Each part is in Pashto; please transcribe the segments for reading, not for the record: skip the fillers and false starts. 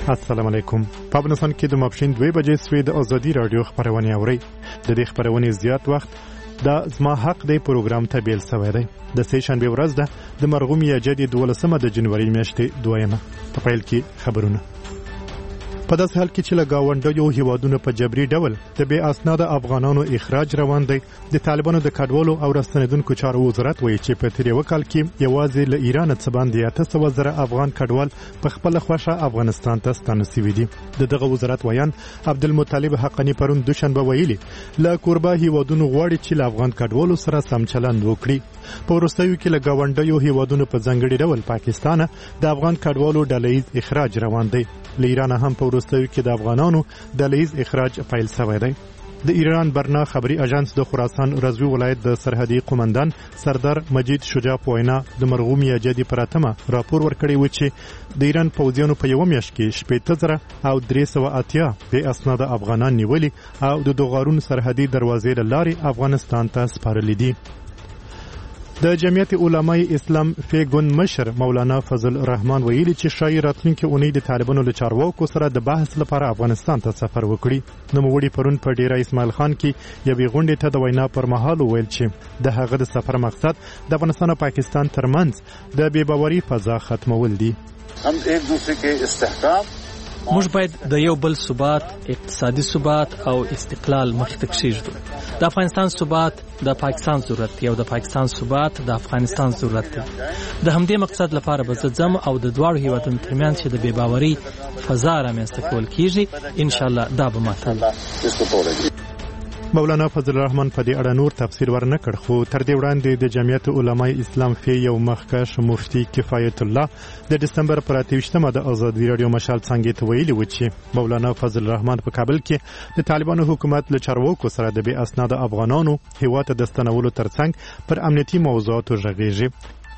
السلام علیکم. په افغانستان کې د ماپښین 2 بجې سوی د ازادي رادیو خبرونه اوري. د دې خبرونه زیات وخت دا زما حق دی پروګرام ته بیل سوی دی. د سه شنبه ورځ ده د مرغوم یجدي 12 د جنوري میاشتې 2 په پیل کې خبرونه. په داسې حال کې چې لګاونډیو هیوادونو په جبري ډول د بې اسناده افغانانو اخراج روان دی، د طالبانو د کډوالو او راستنیدونکو چارو وزارت وایي چې په تیر یو کال کې یوازې له ایران څخه باندې 800,000 افغان کډوال په خپل خوښه افغانستان ته ستانه شوي دي. دغه وزارت ویان عبدالمطلب حقانی پرون دوشنبه ویلي له کوربه هیوادونو غواړي چې له افغان کډوالو سره سم چلند وکړي. په وروستیو کې لګاونډیو هیوادونو په ځانګړي ډول پاکستان د افغان کډوالو ډلهیز اخراج روان دی. له ایران هم په وروستیو کې د افغانانو ډلهیز اخراج پیل شوی دی. د ایران برنا خبري اژانس د خراسان رضوی ولایت د سرحدي قومندان سردار مجید شجاع په وینا د مرغوم یجدي پراتمه راپور ورکړی و چې د ایران پوځیانو په یو میاشت کې 80,000 او 380 بې اسناده افغانان نیولي او د دوغارون سرحدي دروازې لارې افغانستان ته سپارلي دي. د جمعیت علماء اسلام فیګون مشر مولانا فضل الرحمن ویلي چې شاید راتلونکي اونۍ د طالبانو له چارواکو سره د بحث لپاره افغانستان ته سفر وکړي. نوموړي پرون په ډیره اسماعیل خان کې یوې غونډې ته د وینا پر مهال ویل چې د هغه د سفر مقصد د افغانستان او پاکستان ترمنځ د بې باوري فضا ختمول دي. هم ایک دوسرے کے استحکام موږ باید د یو بل ثبات، اقتصادي ثبات او استقلال مخې ته کښېږدو. د افغانستان ثبات د پاکستان ضرورت دی او د پاکستان ثبات د افغانستان ضرورت دی. د همدې مقصد لپاره به زه ځم او د دواړو هیوادونو ترمنځ چې د بې باورۍ فضا رامنځته کول کېږي ان شاء الله دا به ماتوي. مولانا فضل الرحمن په دې اړه نور تفسیر ورنکړ، خو تر دې وړاندې د جمعیت علماء اسلام فی یو مخکښ مفتی کفایت الله د دسمبر پر 28مه د ازادي رادیو مشال څنګه ته ویلي و چې مولانا فضل الرحمن په کابل کې د طالبانو حکومت له چارواکو سره د بې اسناده افغانانو هیواد ته د ستنولو ترڅنګ پر امنیتي موضوعاتو غږیږي.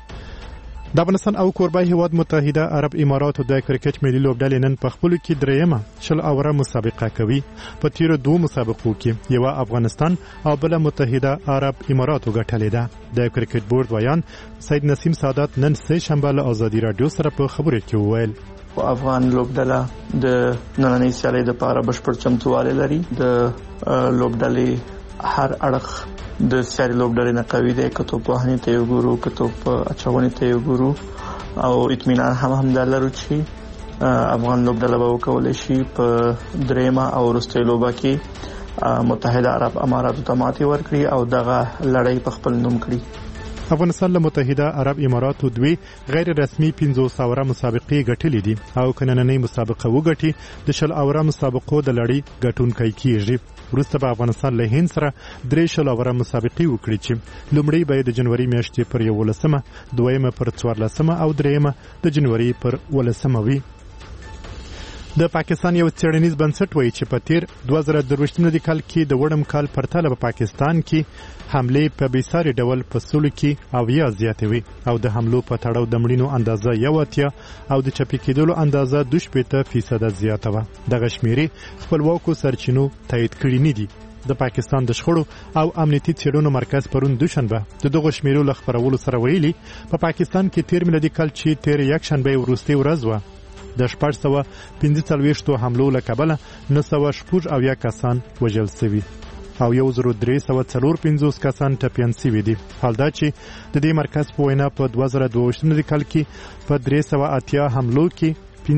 د افغانستان او کوربه هیواد متحده عرب اماراتو د کرکټ ملي لوبډلې نن په خپلو کې درېیمه شل اوره مسابقه کوي. په تیرو 2 مسابقو کې یو افغانستان او بل متحده عرب اماراتو ګټلې ده. د کرکټ بورډ ویان سید نسیم سادات نن سه شنبه له ازادي رادیو سره په خبرو کې وویل افغان لوبډله د نننۍ سیالۍ لپاره بشپړ چمتووالی لري. د لوبډلې هر اړخ د سیاري لوبډلې نه قوي دی، که توپ وهنې ته یو ګورو، که توپ اچونې ته یو ګورو، او اطمینان هم لرو چې افغان لوبډله به وکولی شي په درېیمه او وروستۍ لوبه کې متحده عرب اماراتو ته ماتې ورکړي او دغه لړۍ په خپل نوم کړي. افغانستان له متحده عرب اماراتو 2 غیر رسمي 500 اوره مسابقې ګټلې دي او کنننۍ مسابقه وګټي د شل اوره مسابقو د لړۍ ګټونکي کیږي. وروسته به افغانستان له هند سره 3 شل اوره مسابقې وکړي چې لومړی به د جنوري میاشتې پر 11مه، دویمه پر 14مه او دریمه د جنوري پر 18مه وي. د پاکستان یو څېړنیز بنسټ وایي چې په تیر 2023 کال کې د وړم کال پرتله په پاکستان کې حمله په بیساري ډول په سلو کې او یا زیاتې وي او د حملو په تړاو د مړینو اندازه 1 او د چپی کېدلو اندازه 2% زیاته وه. دغه شمیرې خپلواکو سرچینو تایید کړي نه دي. د پاکستان د شخړو او امنیتي څېړنو مرکز پرون دوشنبه د دغه شمیرو له خپرولو سره ویلي په پاکستان کې تیر میلادي کال چې تیر یک شنبه وروستۍ ورځ وه د 445 حملو له کبله 940 کسان وژل شوي او 1345 کسان ټپیان شوي دي. حال دا چې د دې مرکز په وینا په 2022 کال کې په 380 حملو کې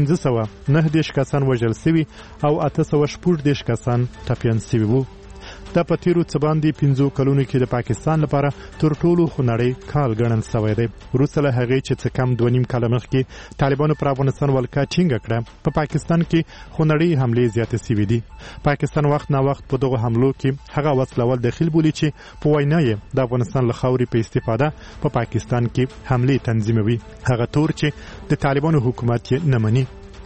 590 کسان وژل شوي او 814 کسان ټپیان شوي وو. دا په تیرو څه باندې 15 کلونو کې د پاکستان لپاره تر ټولو خونړی کال ګڼل شوی دی. وروسته له هغې چې څه کم 2.5 کاله مخکې طالبانو پر افغانستان ولکه ټینګه کړه، په پاکستان کې خونړی حملې زیاتې شوي دي. پاکستان وخت نا وخت په دغه حملو کې هغه وسلوال داخل بولي چې په وینا یې د افغانستان له خاورې په استفاده په پاکستان کې حملې تنظیموي، هغه تور چې د طالبانو حکومت یې نه مني.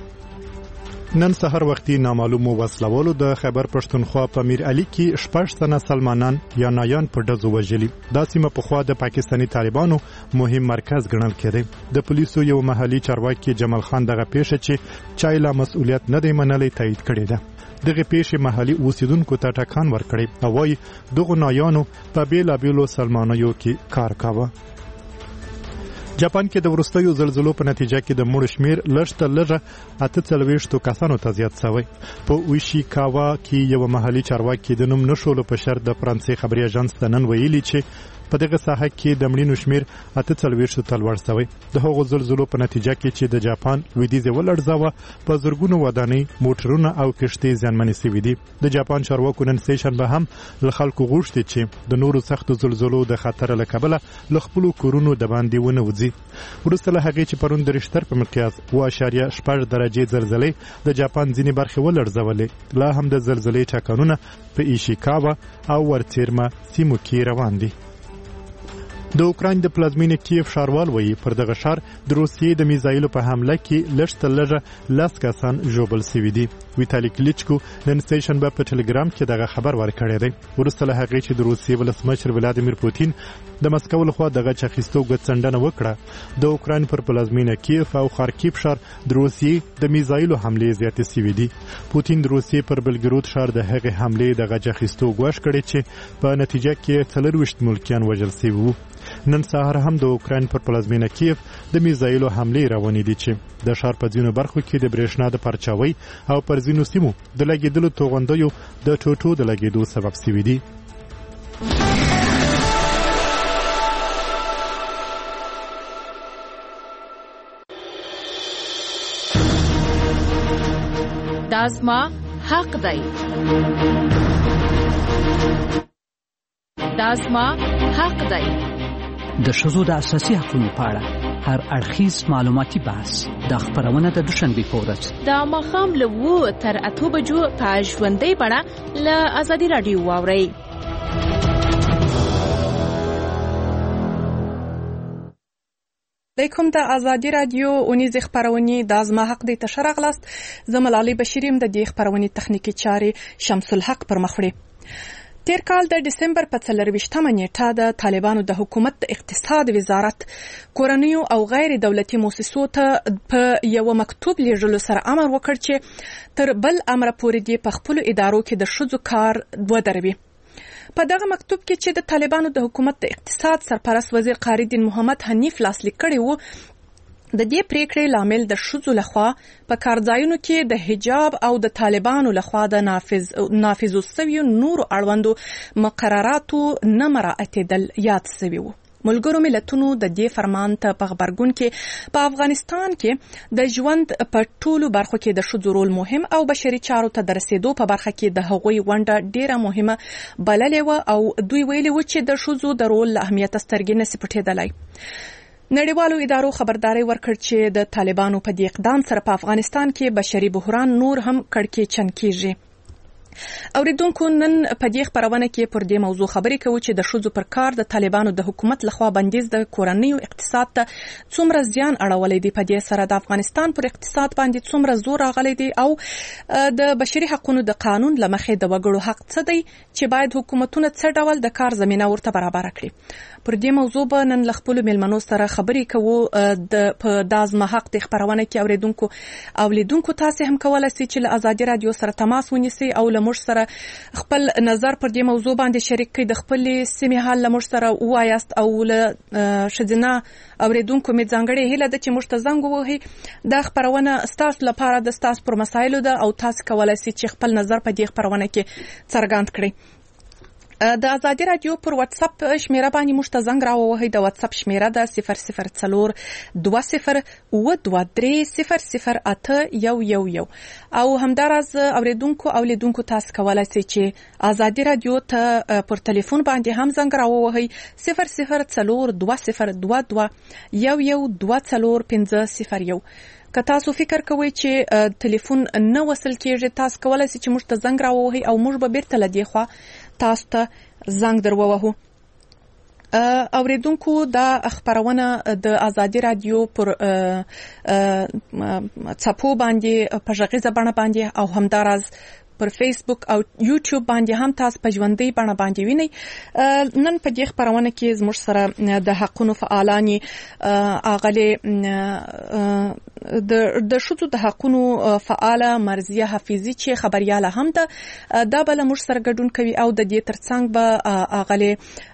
نن سحر وختي نامعلومو وسلوالو د خیبر پښتونخوا په میر علي کې 6 تنه سلمانان یا نایان په ډزو وژلي. دا سیمه پخوا د پاکستاني طالبانو مهم مرکز ګڼل کېده. د پولیسو یو محلي چارواکي جمال خان دغه پیښه چې چایلا مسؤلیت نه دی منلی تایید کړې ده. دغه پیښې محلي اوسیدونکو ته ټکان ورکړي او وايي دغه نایانو په بیلابیلو سلمانیو کې کار کاوه. جاپان کې د وروستیو زلزلو په نتیجه کې د مړو شمیر لږ 48 کسانو ته زیات شوی. په اویشیکاوا کې یو محلي چارواکي د نوم نشولو په شرط د فرانسې خبري اژانس ته نن ویلي چې په دغه ساحه کې د مړینو شمیر 48 ته لوړ شوی. د هغو زلزلو په نتیجه کې چې د جاپان لویدیځ ولړزاوه په زرګونو ودانۍ، موټرونه او کشتۍ زیانمنې شوي دي. د جاپان چارواکو نن سه شنبه هم له خلکو غوښتي چې د نورو سختو زلزلو د خطر له کبله له خپلو کورونو د باندې ونه وځي. وروسته له هغې چې پرون د ریشتر په مقیاس 7.8 درجې زلزلې د جاپان ځینې برخې ولړزولې، لا هم د زلزلې ټکانونه په ایشیکاوا او ورڅیرما سیمو کې روان دي. د اوکراین د پلازمینې کیف ښاروال وایي پر دغه ښار د روسیې د میزایلو په حمله کې لږ 10 کسان ژوبل شوي دي. ویتالي کلیچکو نن سه شنبه په ټلګرام کې دغه خبر ورکړی دی. وروسته له هغې چې د روسیې ولسمشر ولادیمیر پوتین د مسکو لخوا دغه چاخیستو ګڅنډنه وکړه، د اوکراین پر پلازمینه کیف او خارکیف ښار د روسیې د میزایلو حملې زیاتې شوي دي. پوتین د روسیې پر بلګرود ښار د هغې حملې دغه چاخیستو ګواښ کړی چې په نتیجه کې 40 ملکیان وژل شوي وو. نن سهار هم د اوکراین پر پلازمینه کیف د میزایلو حملې روانې دي چې د ښار په ځینو برخو کې د برېښنا د پرچاوۍ او پر ځینو سیمو د لګېدلو توغندیو د ټوټو د لګېدو سبب شوي دي. دا زما حق دی. دا زما حق دی. د ښځو د اساسي حقوقو په اړه هر اړخیز معلوماتي بحث د خبرونه د دوشنبې په ورځ د ماښام له 7 تر 8 بجو په ژوندۍ بڼه له ازادي راډیو واورئ. علیکم د ازادي رادیو اونیز خبرونه د ازما حق د تشر اغلاست زملالي بشیریم د دې خبرونه تخنیکی چاري شمس الحق پر مخ وړي. تیر کال د دسمبر په 24مه نیټه د طالبانو د حکومت د اقتصاد وزارت کورنیو او غیر دولتي مؤسسو ته په یو مکتوب لیږلو سره امر وکړ چې تر بل امر پورې دی په خپل ادارو کې د ښځو کار ودروي. په دغه مکتوب کې چې د طالبانو د حکومت د اقتصاد سرپرست وزیر قاری دین محمد حنیف لاسلیک کړی وو، د دې پریکړې لامل د ښځو لخوا په کارځایونو کې د حجاب او د طالبانو لخوا د نافذ شویو نورو اړوندو مقرراتو نه مراعاتېدل یاد شوي وو. ملګرو ملتونو د دې فرمان ته په غبرګون کې په افغانستان کې د ژوند په ټولو برخو کې د ښځو رول مهم او بشري چارو ته د رسیدو په برخه کې د هغوی ونډه ډیره مهمه بللې وه او دوی ویلي وو چې د ښځو د رول له اهمیت سترګې نشي پټېدلی. نړیوالو ادارو خبرداري ورکړ چې د طالبانو په دې اقدام سره په افغانستان کې بشري بحران نور هم کړکېچن کیږي. اوریدونکو نن په دې خبرونه کې پر دې موضوع خبرې کوو چې د ښځو پر کار د طالبانو د حکومت لخوا بندیز د کورنیو اقتصاد ته څومره زیان اړولی دی، په دې سره د افغانستان پر اقتصاد باندې څومره زور راغلی دی او د بشري حقوقو د قانون له مخې د وګړو حق څه دی چې باید حکومتونه څه ډول د کار زمینه ورته برابر کړي. پر دې موضوع به نن له خپلو میلمنو سره خبرې کوو. په دازمه حق د خبرونه کې اوریدونکو او لیدونکو تاسو هم کولای شئ چې له ازادي رادیو سره تماس ونیسئ او له موږ سره خپل نظر پر دې موضوع باندې شریک کړئ. د خپل سیمې حال له موږ سره وایاست او له شذنا اوریدونکو می ځانګړې هیله ده چې موږ ته زنګ ووهئ. دا خبرونه ستاسو لپاره د ستاسو پر مسایلو ده او تاسو کولای شئ چې خپل نظر په دې خبرونه کې څرګند کړئ. د ازادي رادیو پر واتس اپ شمیره باندې موږ ته زنګ راووهئ. د واتس اپ شمیره ده 0020200811 او همداراز اوریدونکو او لیدونکو تاسو کولای شئ چې ازادي رادیو ته پر ټلیفون باندې هم زنګ راووهئ 002020112450. که تاسو فکر کوئ چې ټلیفون نه وصل کیږي، تاسو کولای شئ چې موږ ته زنګ راووهئ او موږ به بیرته له دې خوا تاسو ته زنګ درووهو. اوریدونکو دا خبرونه د ازادي رادیو پر څپو باندې په غږیزه بڼه باندې او همداراز پر فیسبوک او یوټیوب باندې هم تاسو په ژوندۍ بڼه باندې وینئ. نن په دې خبرونه کې زموږ سره د حقونو فعالان اغلې د شذو د حقونو فعاله مرزیه حفیظي چې خبرياله هم ده دا بل موږ سره ګډون کوي او د دې ترڅنګ به اغله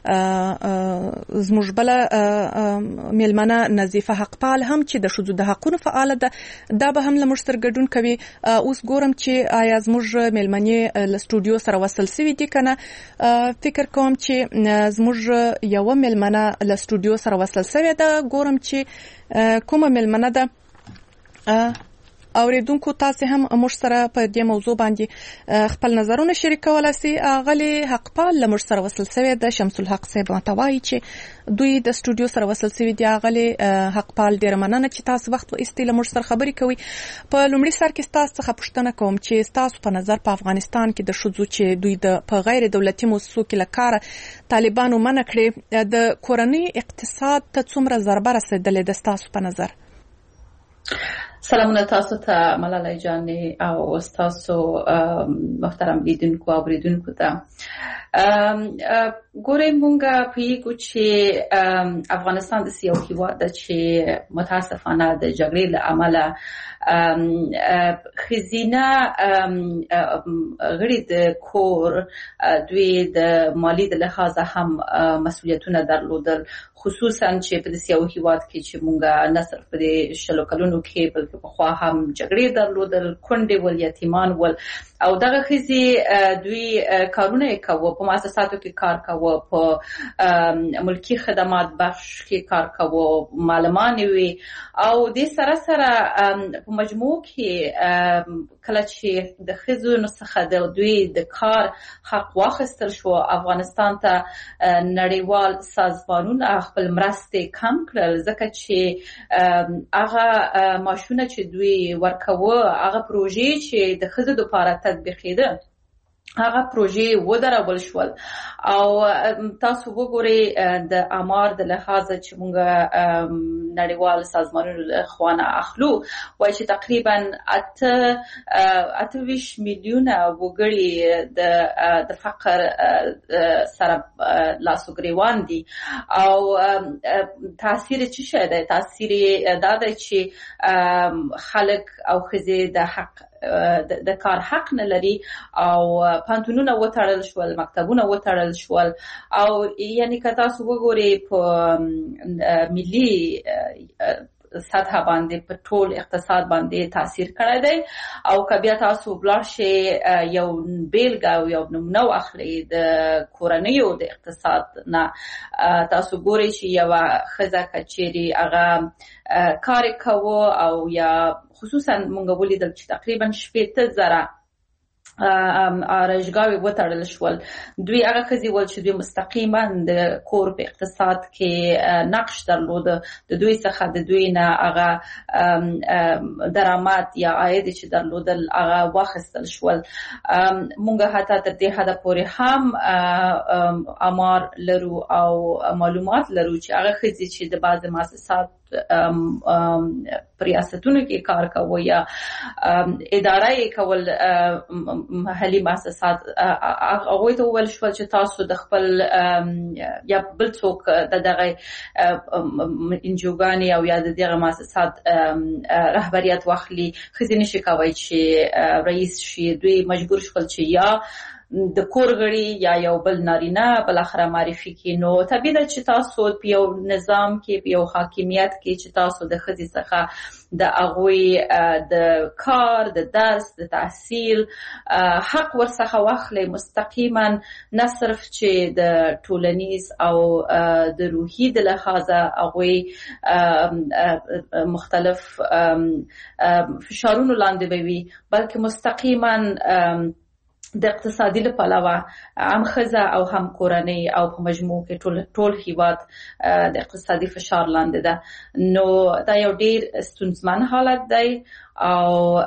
زموږ بل ملمنه نظیفه حقپال هم چې د شذو د حقونو فعاله ده دا به هم موږ سره ګډون کوي. اوس ګورم چې آیا زموږ ملمنې ل سټوډیو سره وصل سوي دي کنه. فکر کوم چې زموږ یو ملمنه ل سټوډیو سره وصل سوي ده. ګورم چې کومه ملمنه ده اوریدونکو تاسو هم موږ سره په دې موضوع باندې خپل نظرونه شریکولای شئ. غلي حقپال لمر سره وصل سوي د شمس الحق صاحب متوای چې دوی د سټوډیو سره وصل سوي دی. غلي حقپال ډیر مننه چې تاسو وخت و استیل موږ سره خبرې کوي. په لومړي سر کې تاسو څخه پوښتنه کوم چې تاسو په نظر په افغانستان کې د شذو چې دوی د په غیر دولتي مؤسسو کې لکاره طالبانو منع کړي د کورنۍ اقتصاد ته څومره ضربه رسیدلې ده تاسو په نظر؟ سلامونه تاسو ته ملالۍ جانې او تاسو محترم لیدونکو او اوریدونکو ته. ګورئ مونږه پیګو چې افغانستان د سیاو هیواد د چې متاسفانه د جګړې له امله خزینه غړي د کور دوی د مالی د لحاظه هم مسؤلیتونه درلودل، خصوصا چې په سیاو هیواد کې چې مونږه نه صرف په شلو کلونو کې بلکې په خوا هم جګړې درلودل، کونډې ول، یتیمان ول او دغه خزي دوی کارونه کوي، په مؤسساتو کې کار کوي، په ملکی خدمات بخش کې کار کوي، معلمان وي او د سره سره په مجموع کې کله چې د خزو نسخه د دوی د کار حق واخیستل شو، افغانستان ته نړیوال سازمانونه خپل مرستې کم کړل ځکه چې هغه ماشونه چې دوی ورکوه، هغه پروژې چې د خزو لپاره تطبیقېده، هغه پروژې ودرول شول او تاسو وګورئ د امار د لحاظه چې موږ نړیوال سازمانونو له خوانه اخلو وایي چې تقریبا 28 میلیونه وګړي د فقر سره لاسو ګریوان دي او تاثیر څه شي دی؟ تاثیر دا دی چې خلک او ښځې د حق د کار حق نه لري او پانتونونه وتړل شول، مکتبونه وتړل شول او یعنی که تاسو وګورئ په ملي سطح باندې په ټول اقتصاد باندې تاثیر کړی دی او که بیا تاسو بلار شي یو بیلګه او یو نمونه واخلئ د کورنیو د اقتصاد نه، تاسو ګورئ چې یو ښځه که چیرې هغه کار کوي او یا خصوصا مونږ ولیدل چې تقریبا 80,000 آرایشګاوې وتړل شول. دوی هغه ښځې ول چې دوی مستقیما د کور په اقتصاد کې نقش درلود، د دوی څخه د دوی نه هغه درآمد یا عاید چې درلودل هغه واخیستل شول. مونږ حتی تر دې حده پورې هم امار لرو او معلومات لرو چې هغه ښځې چې د بعض مؤسسات ریاستونو کې کار کوي یا اداره کول محلي مؤسسات، هغه ته وویل شو چې تاسو د خپل یا بل څوک دغه انجوګانی او یا دغه مؤسسات رهبریت واخلي، ښځې نشي کوي چې رئیس شي. دوی مجبور شول چې یا د کور غړي یا یو بل نارینه بل اخره معرفي کړي. نو طبیعي ده چې تاسو په یو نظام کې په یو حاکمیت کې چې تاسو د ښځې څخه د هغوی د کار، د درس، د تحصیل حق ورڅخه واخلئ، مستقیما نه صرف چې د ټولنیز او د روحي د لحاظه هغوی مختلف فشارونو لاندې به وي بلکې مستقیما د اقتصادي لپاره هم ښځه او هم کورنۍ او په مجموع کې ټول هیواد د اقتصادي فشار لاندې ده. نو دا یو ډیر ستونزمن حالت دی او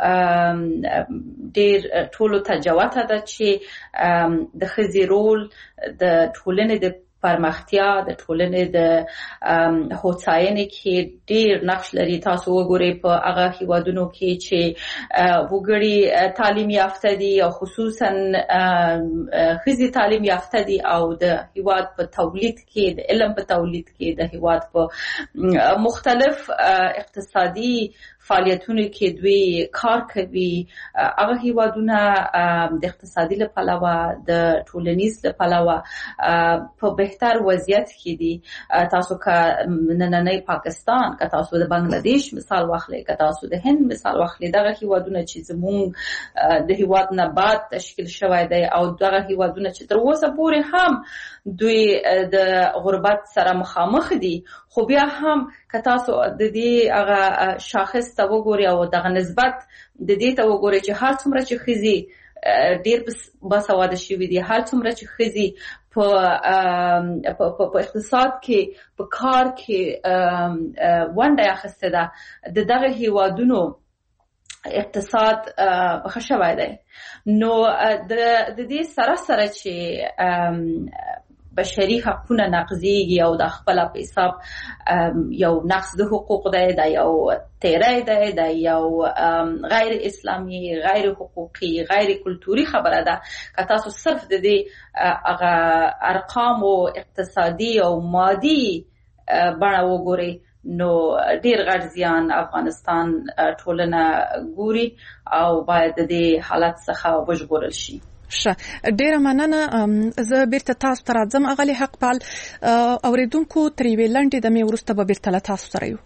ډیر ټولو ته جوته ده چې د ښځې رول د ټولنې د پرمختیا د ټولنې د هوساینې کې ډیر نقش لري. تاسو وګورئ په هغه هیوادونو کې چې وګړي تعلیم یافته دي او خصوصا ښځې تعلیم یافته دي او د هیواد په تولید کې د علم په تولید کې د هیواد په مختلف اقتصادي فعالیتونو کې دوی کار کوي. هغه هیوادونه د اقتصادي لپاره د ټولنیز لپاره په بهتر وضعیت کې دي. تاسو که نننی پاکستان، که تاسو د بنگلاديش مثال واخلئ، که تاسو د هند مثال واخلئ، دغه هیوادونه چې زموږ د هیواد نه بعد تشکیل شوی دی او دغه هیوادونه چې تر اوسه پورې هم دوی د غربت سره مخامخ دي، خو بیا هم که تاسو د دې هغه شاخص ته وګورئ او دغه نسبت د دې ته وګورئ چې هر څومره چې ښځې ډېر باسواده شوي دي، هر څومره چې ښځې په اقتصاد کې په کار کې ونډه اخیستې ده، د دغه هیوادونو اقتصاد ښه شوی دی. نو د دې سره سره چې بشري حقونه نقضيږي او د خپل په حساب یو نقض د حقوق دی، دا یو تیری دی، دا یو غیر اسلامي، غیر حقوقي، غیر کلتوري خبره ده. که تاسو صرف د دې هغه ارقام او اقتصادي او مادي بڼه وګورئ نو ډیر غټ زیان افغانستان ټولنه ګوري او باید د دې حالت څخه وژغورل شي. ډیره مننه. زه بیرته تاسو ته راځم اغلی حقپال. اوریدونکو تر یوې لنډې دمې وروسته به بیرته له تاسو سره یو.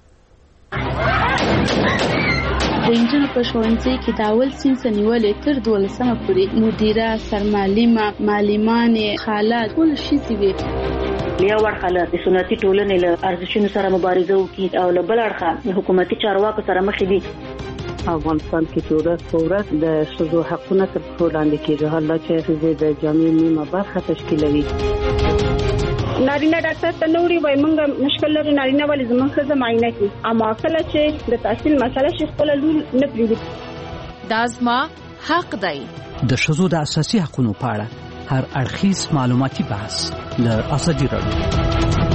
د انجنونو په ښوونځي کې د اول صنف نیولې تر 12مه پورې مدیره، سرمعلمه، معلمانې، خاله ټول شي وي. یو ورخه د سنتي ټولنې له ارزښتونو سره مبارزه وکړي او له بل اړخه حکومتي چارواکو سره مخ دي. افغانستان کې چې ورځ په ورځ د ښځو حقونه تر پښو لاندې کېږي، حالا چې ښځې د جامعې نیمه برخه تشکیلوي. نارینه ډاکټر ته نو وړي وای مونږ مشکل لري، نارینه ولې زموږ ښځه معاینه کوي، اما کله چې د تحصیل مسله شي خپل لور نه پریږدي. دا زما حق دی. د ښځو د اساسي حقوقو په اړه هر اړخیز معلوماتي بحث د ازادي راډیو.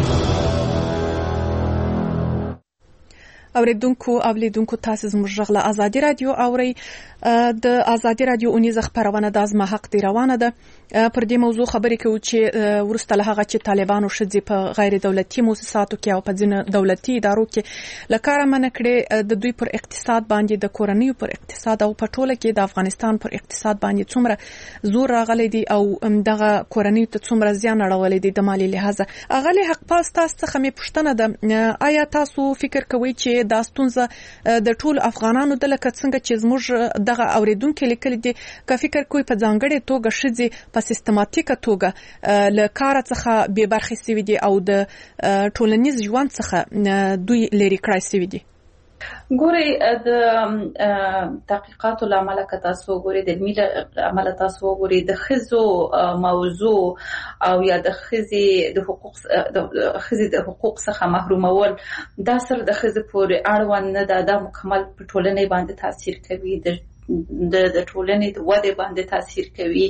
اوریدونکو او لیدونکو تاسو زموږ غږ له ازادي رادیو اورئ. د ازادي رادیو اونیزه خبرونه د ازما حق دی روانه ده. پر دې موضوع خبرې کوو چې ورسته له هغه چې طالبانو ښځې په غیر دولتي مؤسساتو کې او په ځینو دولتي ادارو کې له کاره منع کړې، د دوی پر اقتصاد باندې، د کورنیو پر اقتصاد او په ټوله کې د افغانستان پر اقتصاد باندې څومره زور راغلی دی او دغه کورنیو ته څومره زیان اړولی دی د مالي لحاظه. اغلی حقپال تاسو څخه مې پوښتنه ده، آیا تاسو فکر کوئ چې دا ستونزه د ټول افغانانو د لکه څنګه چې زموږ دغه اوریدونکو لیکل دي، که فکر کوئ په ځانګړې توګه ښځې په سیستماتیکه توګه له کار څخه بې برخې سوي دي او د ټولنیز ژوند څخه دوی لري کړای سوي دي؟ ګوري د تحقیقاتو لامل که تاسو ګوري د علمي عمل تاسو ګوري د ښځو موضوع او یا د ښځې د حقوق څخه محرومول دا سر د ښځې پورې اړوند نه ده، دا مکمل په ټولنې باندې تاثیر کوي، د ټولنې د ودې باندې تاثیر کوي.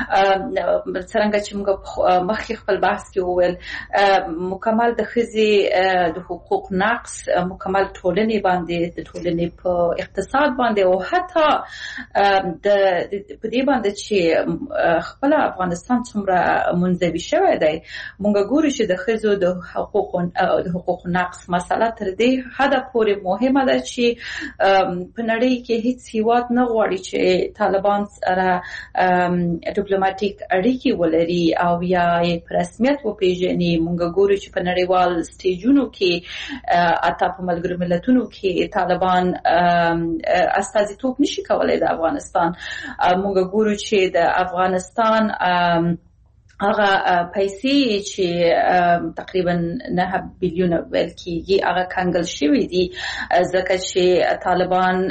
څنګه چې موږ مخکې خپل بحث کې وویل، مکمل د ښځې د حقوق نقص مکمل ټولنې باندې، د ټولنې په اقتصاد باندې او حتی په دې باندې چې خپل افغانستان څومره منزوي شوی دی. موږ ګورو چې د ښځو د حقوق نقص مسله تر دې حده پورې مهمه ده چې په نړۍ کې هیڅ هیواد نه غواړي چې طالبان سره ډیپلوماټیک اړیکې ولري او یا یې په رسمیت وپیژني. موږ ګورو چې په نړیوال سټیجونو کې اته په ملګرو ملتونو کې طالبان استازیتوب نشي کولای د افغانستان. موږ ګورو چې د افغانستان هغه پیسې چې تقریبا 9 بلیون ویل کېږي هغه کنګل شوي دي ځکه چې طالبان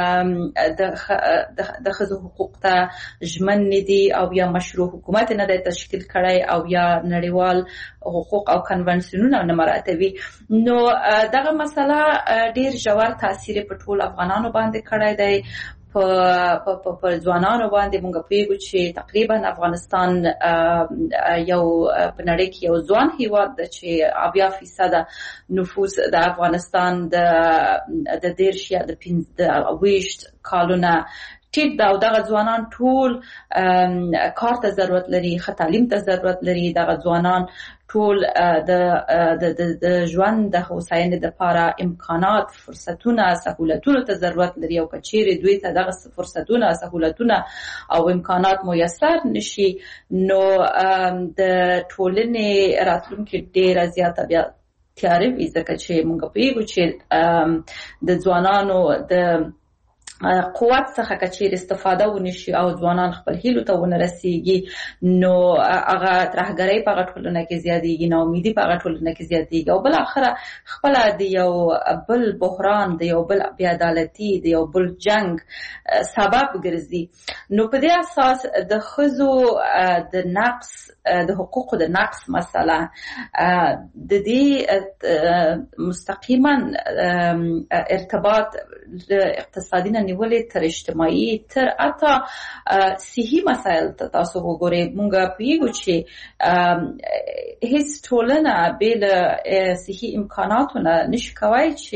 د ښځو حقوق ته ژمن نه دي او یا مشروع حکومت نه دی تشکیل کړی او یا نړیوال حقوق او کنونسیونونه نه مراعاتوي. نو دغه مسله ډیر ژور تاثیر په ټول افغانانو باندې کړی دی. په ځوانانو باندې موږ پیګو چې تقریبا افغانستان یو په نړۍ کې یو ځوان هیواد دی چې 80% نفوس د افغانستان د 10 یا د 20 کالونه ټیټ دا او دغه ځوانان ټول کار ته ضرورت لري، ښه تعلیم ته ضرورت لري. دغه ځوانان ټول د ژوند د هوساینې لپاره امکانات، فرصتونه، سہولتونو ته ضرورت لري او کچېرې دوی ته دغه فرصتونه، سہولتونه او امکانات میسر نشي نو د ټولنې راتلونکي ډېره زیاته بیا تیاره وي، ځکه چې موږ پوهېږو چې د ځوانانو د قوت څخه کچیر استفاده ونشي او ځوانان خپل هیلو ته ونه رسیږي نو هغه ترهګرۍ په ټولنه کې زیاتېږي، ناامیدي په ټولنه کې زیاتېږي او بل اخره خپل د یو بل بحران، د یو بل بې عدالتي، د یو بل جنگ سبب ګرځي. نو په دې اساس د ښځو د نقص، د حقوقو د نقص مسله د دې مستقیما ارتباط اقتصادي نه نیولې تر اجتماعي تر اته صحي مسایل ته تاسو وګورئ. مونږ پیږو چې هیڅ ټولنه بل صحي امکاناتو نه نشي کوي چې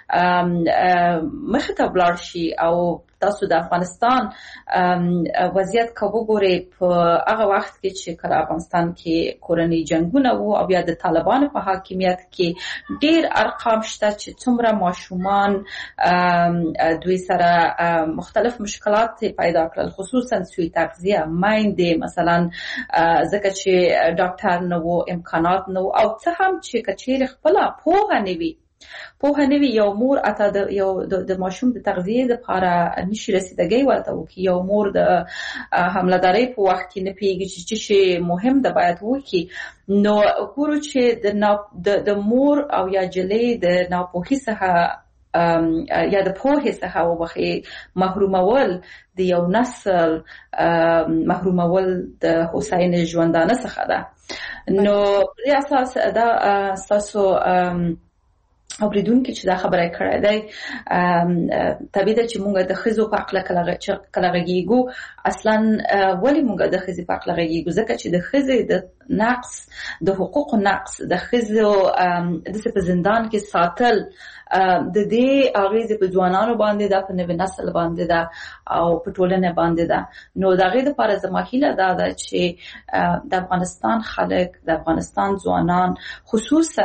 مخ ته ولاړ شي او تاسو د افغانستان وضعیت کو وګورئ په هغه وخت کې چې کله افغانستان کې کورنۍ جنگونه وو او بیا د طالبانو په حاکمیت کې ډېر ارقام شته چې څومره ماشومان دوی سره مختلف مشکلات پیدا کړل، خصوصا سوی تغذیه، میندې مثلا ځکه چې ډاکټر نه وو، امکانات نه وو او څه هم چې کچېرې خپل پوهه نه وي یو مور اته د ماشوم د تغذیه لپاره نشي رسیدګي ورته وکي، یو مور د حملدارۍ په وخت کې نه پیږي چې شی مهم ده باید وکي. نو ګورو چې د مور او یا جلې د ناپوهي څخه یا د پوهې څخه وبخي محرومول د یو نسل محرومول د هوساینې ژوندانه څخه ده. نو په اساس دا تاسو اوریدونکو چې دا خبره کړې ده طبیعي ده چې موږ د ښځو په اړه کله غږیږو. اصلا ولی موږ د ښځې په اړه غږیږو؟ ځکه چې د ښځې د نقص، د حقوقو نقص، د ښځو د په زندان کې ساتل د دې اغیزه په ځوانانو باندې ده، په نوې نسل باندې ده او په ټولنه باندې ده. نو دا غي د لپاره زما هیله ده چې د افغانستان خلک، د افغانستان ځوانان، خصوصا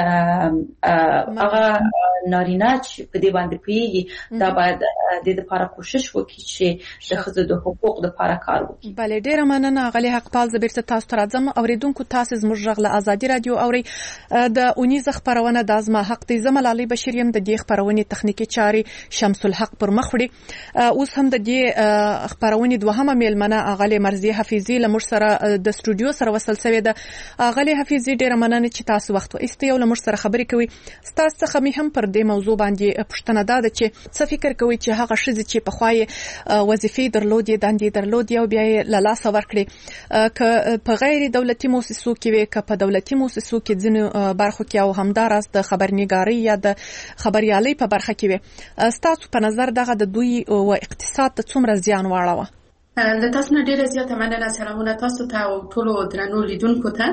هغه نارینه چې په دې باندې پیږي دا باید د دې لپاره کوشش وکړي چې د ښځو د حقوق لپاره کار وکړي. بله، ډیره مننه غلی حقپال. زه بیرته تاسو ته راځم. اوریدونکو تاسو زموږ غږ له ازادي رادیو اوري. د اونیز خبرونه د ازما حق دی. زما لالي بشیر یم. د دې خبرونې تخنیکی چاري شمس الحق پر مخ وړي. اوس هم د دې خبرونې دوهمه میلمنه اغلی مرزي حفیظي لمر سره د استودیو سره وصل شوی ده. اغلی حفیظي ډیره مننه چې تاسو وخت وایسته یو لمر سره خبرې کوي. تاسو څخه هم پر دې موضوع باندې پوښتنه ده چې څه فکر کوي چې هغه شذ چې په خوای وظیفې درلودې، دندې درلودې او بیا له لاس ورکړي ک په غیر دولتي مؤسسو کې وي، ک په دولتي مؤسسو کې ځینې برخو کې او همدارس د خبرنګاري یا د خبريالۍ په برخه کې وي. تاسو په نظر دغه د دوی او اقتصاد ته څومره زیان واړوه؟ د تاسو نه ډیره زیاته مننه. سلامونه تاسو ته او ټول درنو لیدونکو ته.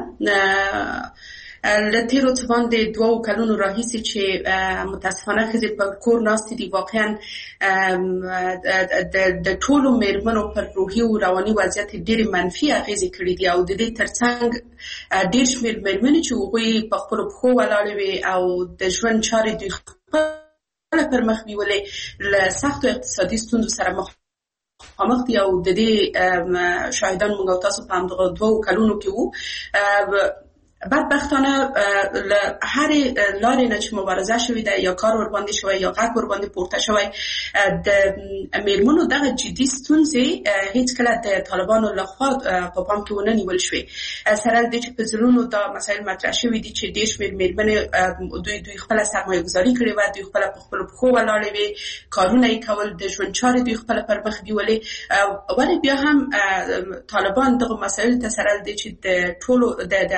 لتیرو څه باندې 2 کلونو راهیسې چې متاسفانه ښځې په کور ناستې دي، واقعا د ټولو مېرمنو پر روحي او رواني وضعیت ډېرې منفي اغېزې کړې دي او د دې ترڅنګ ډېر شمېر مېرمنې چې هغوی په خپلو پښو ولاړې وي او د ژوند چارې دوی خپله پر مخ بیولې له سختو اقتصادي ستونزو سره مخامخ دي او د دې شاهدان موږ او تاسو په همدغه 2 کلونو کې وو. بدبختانه هر لارې نه چې مبارزه شوې ده یا کار ور باندې شوی یا غږ ور باندې پورته شوی، د میرمنو دغه جدي ستونزې هیڅ کله د طالبانو لخوا په پام کې ونه نیول شوې. سره د چې په ځلونو دا مسایل مطرح شوې دي چې ډېر شمېر میرمنې دوی خپل سرمایه گذاري کړې و، دوی خپل په خپل پښو ولاړې وي، کارونه یې کول، د ژوند چارې دوی خپل پر مخ بیولې. ولې بیا هم طالبان دغه مسایل ته سره د چې د ټولو د افغانستان د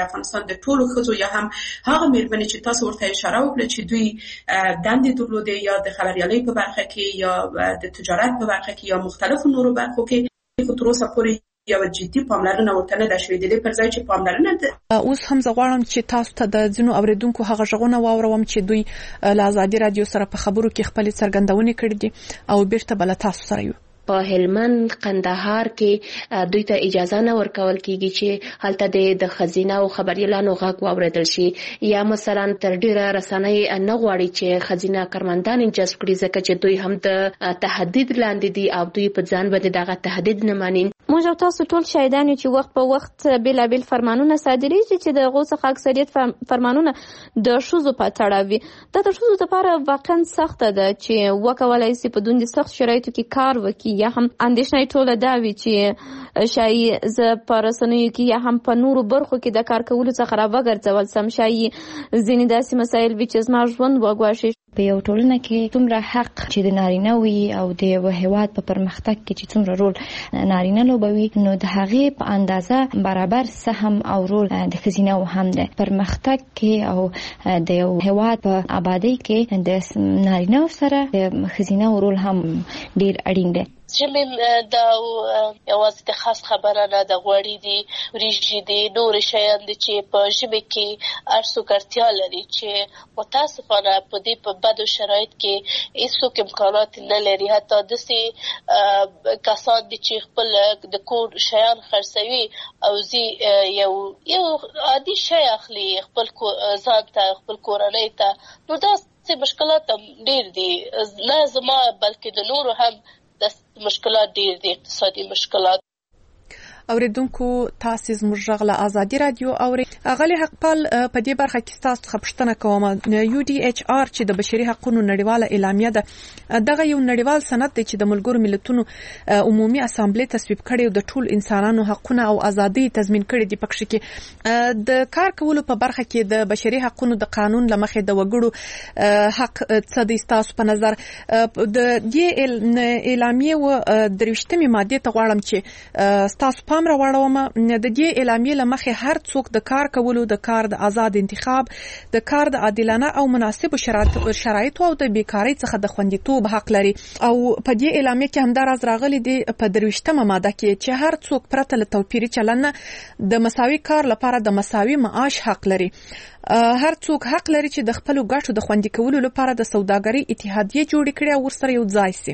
د ټولو ښځو یا هم هغه میرمنې چې تاسو ورته اشاره وکړه چې دوی دندې درلودې یا د خبریالۍ په برخه کې یا د تجارت په برخه کې یا مختلفو نورو برخو کې خو تر اوسه پورې یو جدي پاملرنه ورته نه ده شوې. د دې پر ځای چې پاملرنه اوس هم زه غواړم چې تاسو ته د ځینو اوریدونکو هغه غږونه واوروم چې دوی له آزادي رادیو سره په خبرو کې خپل څرګندونې کړې دي او بیرته بل تاسو سره یو. په هلمند قندهار کې دوی ته اجازه نه ورکول کیږي چې هلته د خزینه او خبريالانو غږ واوریدل شي یا مثلا تر ډیره رسنۍ نه غواړي چې خزینه کارمندان جذب کړي ځکه چې دوی هم د تهدید لاندې دي او دوی په ځان باندې دغه تهدید نه ماني. موږ او تاسو ټول شاهدان یو چې وخت په وخت بیلابل فرمانونه صادریږي چې د هغو څخه اکثریت فرمانونه د ښځو په تړاو وي. دا د ښځو لپاره واقعا سخته ده چې وکولای شي په دومره سخت شرایطو کې کار وکړي یا هم اندېښنه ټوله دا وي چې شایي زه په رسنیو کې یا هم په نورو برخو کې د کار کولو څخه راوګرځول سم، شایي ځینې داسې مسایل وي چې زما ژوند وګواښي. په یو ټولنه کې څومره حق چې د نارینه وي او د یو هېواد په پرمختګ کې چې څومره رول نارینه لوبوي نو د هغې په اندازه برابر سهم او رول د ښځینه هم ده. پرمختګ کې او د یو هېواد په آبادۍ کې د نارینه سره د ښځینه رول هم ډیر اړین دی. ژمی دا یوازې د خاص خبره نه د غوړي دي وریجې دي نور شیان دي چې په ژمي کې ارسو کړتیا لري چې متاسفانه په دې په بدو شرایط کې هیڅ امکانات نه لري. حتی داسې کسان دي چې خپل د کور شیان خرڅوي او زی یو عادي شی اخلي خپل ځان ته خپل کورنۍ ته. نو دا مشکلات ډیر دي نه زما بلکې د نورو هم د مشکلات ډیر دي اقتصادي مشکلات. اوریدونکو تاسو زموږ غږ له آزادي رادیو اوري. اغلی حقپال په دې برخه کې تاسو خبرشتنه کوم. UDHR چې د بشري حقوقو نړیواله اعلامیه ده دغه یو نړیوال سند دی چې د ملګرو ملتونو عمومي اسامبلې تصویب کړي او د ټول انسانانو حقوقونه او ازادي تضمین کړي دي. پکې کې د کار کولو په برخه کې د بشري حقوقو د قانون لمخې د وګړو حق څه دی تاسو په نظر د دې اعلامیه و دروشتمي ماده ته غواړم چې تاسو پام راوړم. د دې اعلامیه لمخې هر څوک د کار کولو د کار د آزاد انتخاب د کار د عادلانه او مناسب شرایطو او د بیکاری څخه د خوندیتوب حق لري. او په دې اعلامیه کې هم دا راز راغلي دی په 23مه ماده کې چې هر څوک پرته له توپیري چلند د مساوي کار لپاره د مساوي معاش حق لري. هر څوک حق لري چې د خپل ګټو د خوندي کولو لپاره د سوداګرۍ اتحادیه جوړ کړي او ورسره یو ځای شي.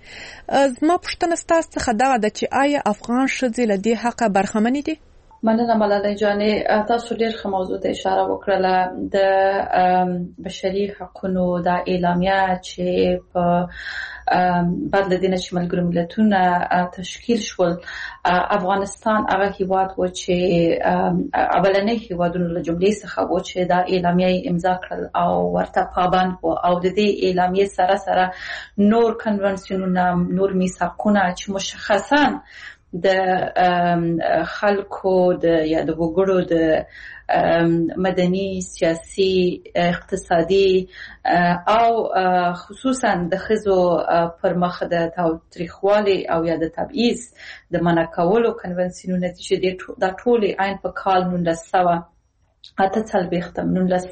زما پوښتنه ستاسو څخه دا ده چې آیا افغان ښځې له دې حقه برخمنې دي؟ مننه ملالۍ جانې، تاسو ډېر ښه موضوع ته اشاره وکړله. د بشري حقوقو د اعلامیه چې په بعد د دینه چې ملګرو ملتونه تشکیل شول افغانستان هغه هیواد و چې اولنې هیوادونو له جملې څخه و چې دا اعلامیه امضا کړل او ورته پابند و او د دې اعلامیه سره سره نور کنونسیونونه نور میثاقونه چې مشخصاً د خلکو یا د وګړو د مدني سیاسي اقتصادي او خصوصا د ښځو پر مخ د تاوتریخوالي او یا د تبعیض د منع کولو کنونسیونونه چې دا ټول عین په کال 1900 1993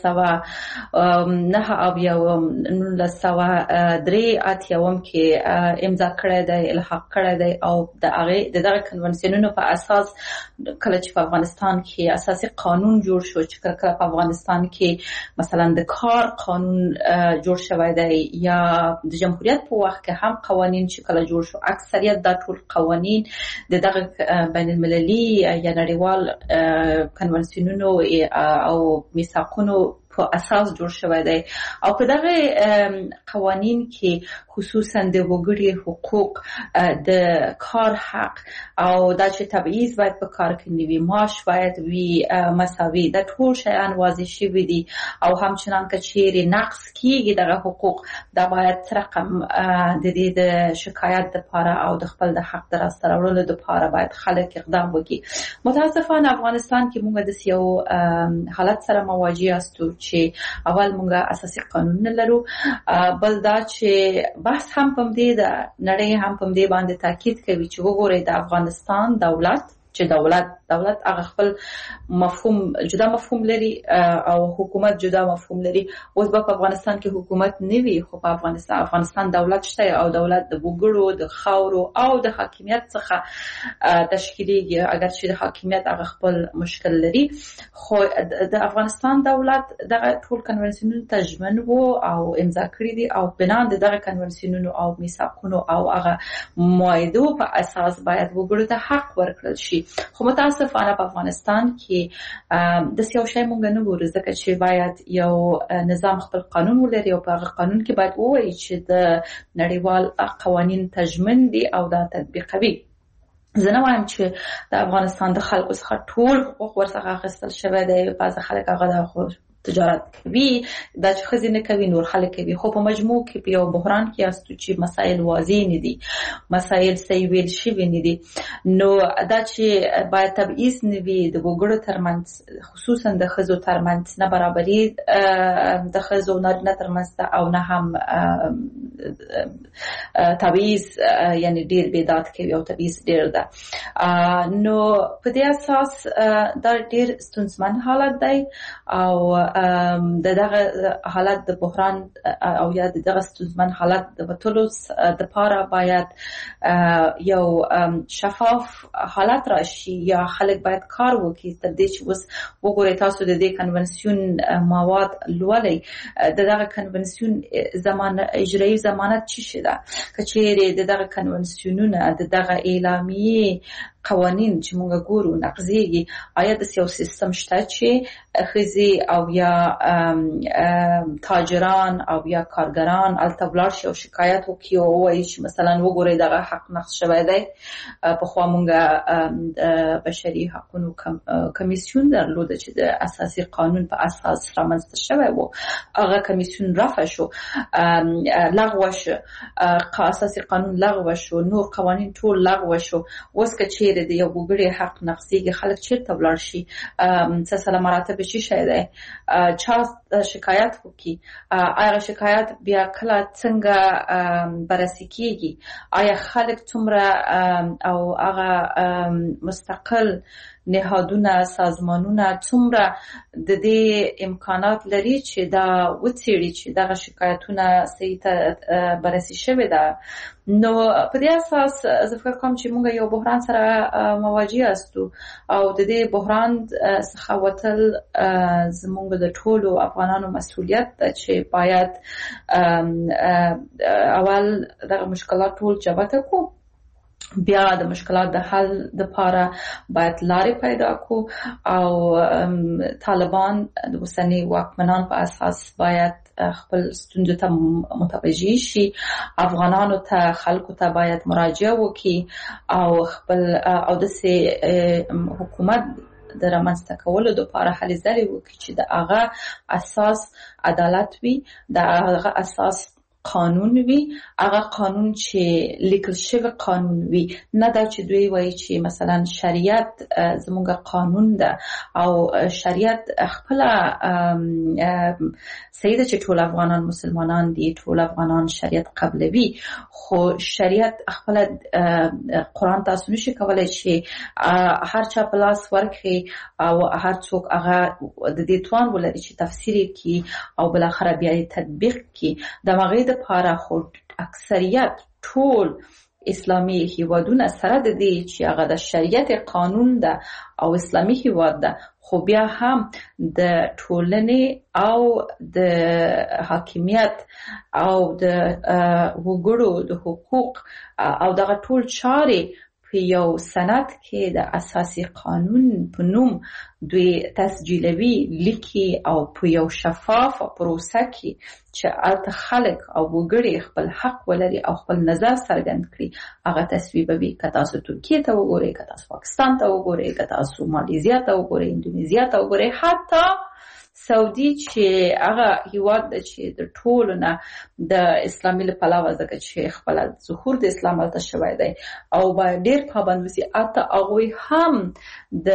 کې امضا کړی دی الحاق کړی دی او د هغه دغه کنونسیونونو په اساس کله چې په افغانستان کې اساسي قانون جوړ شو چې کله په افغانستان کې مثلا د کار قانون جوړ شوی دی یا د جمهوریت په وخت کې هم قوانین چې کله جوړ شو اکثریت د ټول قوانین دغه بین المللي یا نړیوال کنونسیونونو او میثاقونو په اساس جوړ شوی دی او په دغه قوانین کې خصوصا د وګړي حقوق د کار حق او د چې تبعیض باید په کار کې نیوي معاش باید وي مساوي د ټول شیان واضح شوی دي او همچنان که چیرې نقص کیږي دغه حقوق دا باید رقم د دې د شکایت لپاره او د خپل د حق د راسته راوړلو لپاره باید خلک اقدام وکړي. متاسفانه افغانستان کې موږ د یو حالت سره مواجه یاستو چې اول موږ اساسي قانون نه لرو، بل دا چې بحث هم پم دې د نړۍ هم پم دې باندې تاکید کوي چې وګورئ د افغانستان دولت چې دولت دولت هغه خپل مفهوم جدا مفهوم لري او حکومت جدا مفهوم لري. اوس په افغانستان کې حکومت نه وي، خو په افغانستان دولت شته او دولت د وګړو د خاورو او د حاکمیت څخه تشکیلېږي. اگر چې د حاکمیت هغه خپل مشکل لري، خو د افغانستان دولت دغه ټول کنونسیونونو ته ژمن وو او امضا کړی دي او بنا د دغه کنونسیونونو او میثاقونو او هغه معاهدو په اساس باید وګړو ته حق ورکړل شي. خو متاسفانه په افغانستان کې د سیاو شای مونږ نه ګورو، ځکه چې باید یو نظام خپل قانون ولري او په هغه قانون کې باید ووایي چې د نړیوال قوانین تضمین دي او دا تطبیقوي. زه نه وایم چې د افغانستان د خلکو څخه ټول حقوق ورڅخه اخیستل شوی دی. بعض خلک هغه د تجارت کوي، دا چې ښځې نه کوي نور خلک کوي، خو په مجموع کې په یو بحران کې یاستو چې مسایل واضح نه دي، مسایل صحیح ویل شوي نه دي. نو دا چې باید تبعیض نه وي د وګړو ترمنځ، خصوصا د ښځو ترمنځ نه برابري د ښځو نارینه ترمنځ او نه هم تبعیض، یعنی ډیر بیداد کوي او تبعیض ډیر ده. نو په دې اساس دا ډیر ستونزمن حالت دی او دغه حالت د بحران او یا دغه ستونزمن حالت د وټولو د پاره باید یو شفاف حالت راشي یا خلک باید کار وکړي تر دې چې اوس وګورئ تاسو د دې کنونسیون مواد لولئ. دغه کنونسیون اجرایی ضمانت چی شده که چیرې دغه کنونسیونونه دغه اعلامیه قوانین چې موږ ګورو نقضیږي، آیا د سیاو سیستم شته چې ښځې او یا تاجران او یا کارګران هلته ولاړ شي او شکایت وکړي او ووایي چې مثلا وګورئ دغه حق نقض شوی دی. پخوا موږ بشري حقونو کمیسیون درلوده چې د اساسي قانون په اساس رامنځته شوی و، هغه کمیسیون رفع شو، لغوه شو، اساسي قانون لغوه شو، نور قوانین ټول لغوه شو. اوس که چیرې د یو وګړي حق نقضیږي، خلک چیرته ولاړ شي؟ سلسله مراتب چی شی دی؟ چا شکایت وکړي؟ هغه شکایت بیا کله څنګه بررسي کیږي؟ آیا خلک څومره او هغه مستقل نهادونه سازمانونه څومره د دې امکانات لري چې دا وڅېړي چې دغه شکایتونه صحیح ته بررسي شوې ده؟ نو په دې اساس زه فکر کوم چې موږ یو بحران سره مواجه یاستو او د دې بحران څخه وتل زموږ د ټولو افغانانو مسؤلیت ده چې باید اول دغه مشکلات ټول جبهه کو، بیا د مشکلات د حل لپاره باید لارې پیدا کو او طالبان د اوسني واکمنان په اساس باید خپل ستونزو ته متوجه شي، افغانانو ته خلکو ته باید مراجعه وکړي او خپل او داسې حکومت د رامنځته کولو لپاره هلې ځلې وکړي چې د هغه اساس عدالت وي، د هغه اساس قانون وي، هغه قانون چې لیکل شوی قانون وي، نه دا چې دوی وایي چې مثلا شریعت زموږ قانون ده او شریعت خپل صحیح ده چې ټول افغانان مسلمانان دي، ټول افغانان شریعت قبلوي، خو شریعت خپل قرآن تاسو نشي کولای چې هر چا په لاس ورکړي او هر څوک هغه د دې توان ولري چې تفسیر کړي او بالاخره بیا یې تطبیق کړي. د هغې دپاره خو اکثریت ټول اسلامي هیوادونه سره د دې چې هغه د شریعت قانون ده او اسلامي هیواد ده، خو بیا هم د ټولنې او د حاکمیت او د وګړو د حقوق او دغه ټول چارې په یو سند کې د اساسي قانون په نوم دوی تسجیلوي، لیکي او په یو شفاف پروسه کې چې هلته خلک او وګړي خپل حق ولري او خپل نظر څرګند کړي، هغه تصویبوي. که تاسو ترکیه ته وګورئ، که تاسو پاکستان ته وګورئ، که تاسو مالیزیا ته وګورئ، اندونیزیا ته وګورئ، حتی سعودي چې هغه هیواد ده چې د ټولو نه د اسلامي له پلوه ځکه چې خپل ظهور د اسلام هلته شوی دی او باید ډېر پابند وسي، حتی هغوی هم د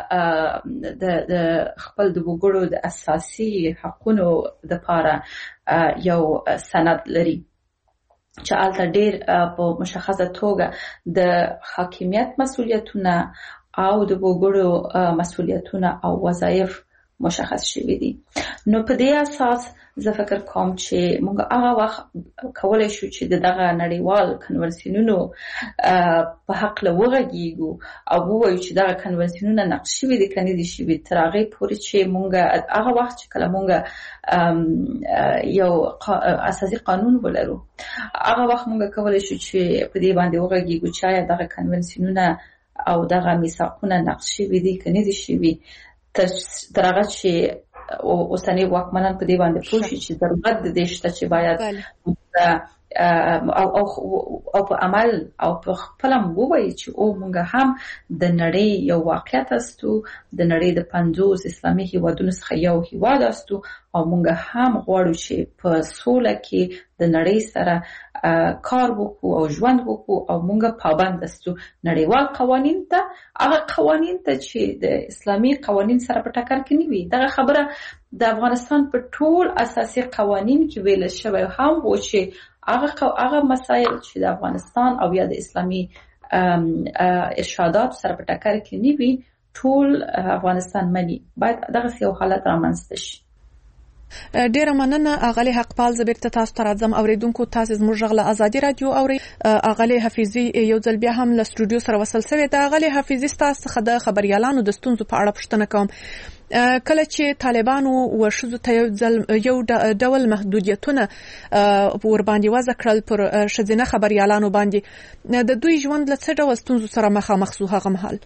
خپل د وګړو د اساسي حقونو دپاره یو سند لري چې هلته ډېر په مشخصه توګه د حاکمیت مسؤلیتونه او د وګړو مسؤلیتونه او وظایف مشخص شوي دي. نو په دې اساس زه فکر کوم چې موږ هغه وخت کولای شو چې دغه نړیوال کنونسیونونو په حق له وغږیږو او ووایو چې دغه کنونسیونونه نقش شوي دي کني دي شوي تر هغه پورې چې موږ هغه وخت چې کله موږ یو اساسي قانون ولرو هغه وخت موږ کولای شو چې په دې باندې وغږیږو چې دغه کنونسیونونه او دغه میثاقونه نقش شوي دي کني دي شوي تر هغه چې اوسنی واکمنان په دې باندې پوه شي چې ضرورت د دې شته چې باید او په عمل او په خپل ووایي چې موږ هم د نړۍ یو واقعیت استو د نړۍ د 50 اسلامي هیوادونو څخه یو هیواد استو او موږ هم غواړو چې په سوله کې د نړۍ سره کار وکړو او ژوند وکړو او موږ پابند استو نړیوال قوانین ته هغه قوانین ته چې د اسلامي قوانین سره په ټکر کې نه وي. دا خبره د افغانستان په ټول اساسي قوانین کې ویل شوی هم و چې هغه مسایل چې د افغانستان او یا د اسلامي ارشادات سره په ټکر کې نه وي ټول افغانستان مني باید دغه یو حالت رامنځته شي. ډیره مننه اغلی حقپال زبرته تاسو ته راځم اوریدونکو تاسو زموږ غږ ازادي رادیو اوري. اغلی حفیظي یو ځل بیا هم له سټوډیو سره وصل شوی د اغلی حفیظي تاسو څخه د خبريالانو د ستونزو په اړه پوښتنه کوم. کله چې طالبانو وشذو ته یو ډول محدودیتونه ور باندې وضع کړل پر شذینه خبريالانو باندې د دوی ژوند له څه ډول ستونزو سره مخامخ شو هغه مهال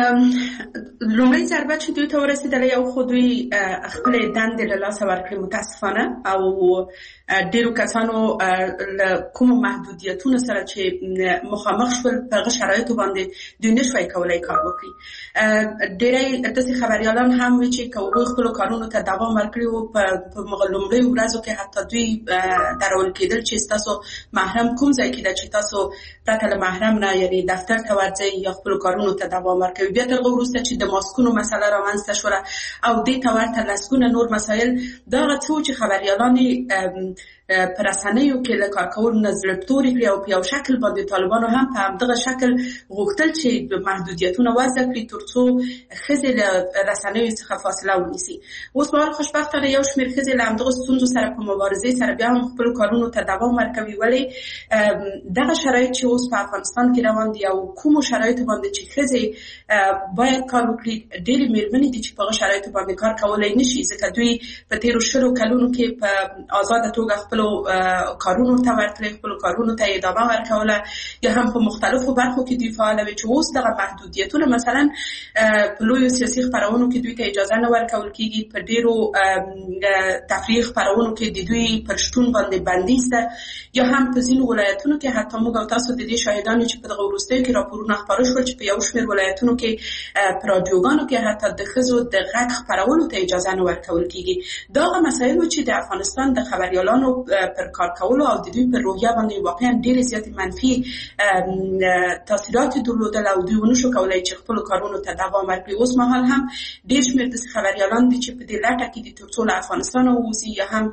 لومړی ضربه چې دوی ته ورسېدله یو خو دوی خپل دندې له لاسه ورکړې متاسفانه او ډیرو کسانو له کومو محدودیتونو سره چې مخامخ شول په هغه شرایطو باندې دوی نشوای کولی کار وکړي. ډېری داسې خبریالان هم وي چې که هغوی خپلو کارونو ته دوام ورکړي وو په لومړیو ورځو کې حتی دوی درول کېدل چې ستاسو محرم کوم ځای کې ده چې تاسو پرته له محرم نه یعنې دفتر ته ورځئ یا خپلو کارونو ته دوام ورکوي. بیا تر هغه وروسته چې د ماسکونو مسله رامنځته شوله او دې ته ورته لسګونه نور مسایل دا هغه څه چې خبریالان په رسنیو کې له کار کولو نه زړه توري کړي او په یو شکل باندې طالبانو هم په همدغه شکل غوښتل چې محدودیتونه وضع کړي ترڅو ښځې له رسنیو څخه فاصله ونیسي. اوس مهال خوشبختانه یو شمېر ښځې له همدغه ستونزو سره په مبارزې سره بیا هم خپلو کارونو ته دوام ورکوي. ولې دغه شرایط چې اوس په افغانستان کې روان دي او کومو شرایطو باندې چې ښځې باید کار وکړي ډېرې مېرمنې دي چې په هغه شرایطو باندې کار کولی نشي ځکه دوی په تېرو 20 کلونو کې په آزاده توګه خپلو کارونو ته ورتلې خپلو کارونو ته ادامه ورکوله یا هم په مختلفو برخو کې دوی فعاله وي چې اوس دغه محدودیتونه مثلا په لویو سیاسي خپرونو کې دوی ته اجازه نه ورکول کېږي. په ډېرو تفریحي خپرونو کې د دوی پر شتون باندې بندیز ده یا هم په ځینو ولایتونو کې حتی موږ او تاسو د دې شاهدان یو چې په دغه وروستیو کې راپورونه خپاره شول چې په یو شمېر ولایتونو کې په رادیوګانو کې حتی د ښځو د غږ خپرولو ته اجازه نه ورکول کېږي. دا هغه مسایل چې د افغانستان د خبریالانو پر کار کولو او د دوی پر روحیه باندې واقعا ډېرې زیاتې منفي تاثیرات درلودل او دوی ونشو کولی چې خپلو کارونو ته دوام ورکړي. اوس مهال هم ډېر شمېر داسې خبریالان دي چې په دې لټه کې دي ترڅو له افغانستانه ووځي یا هم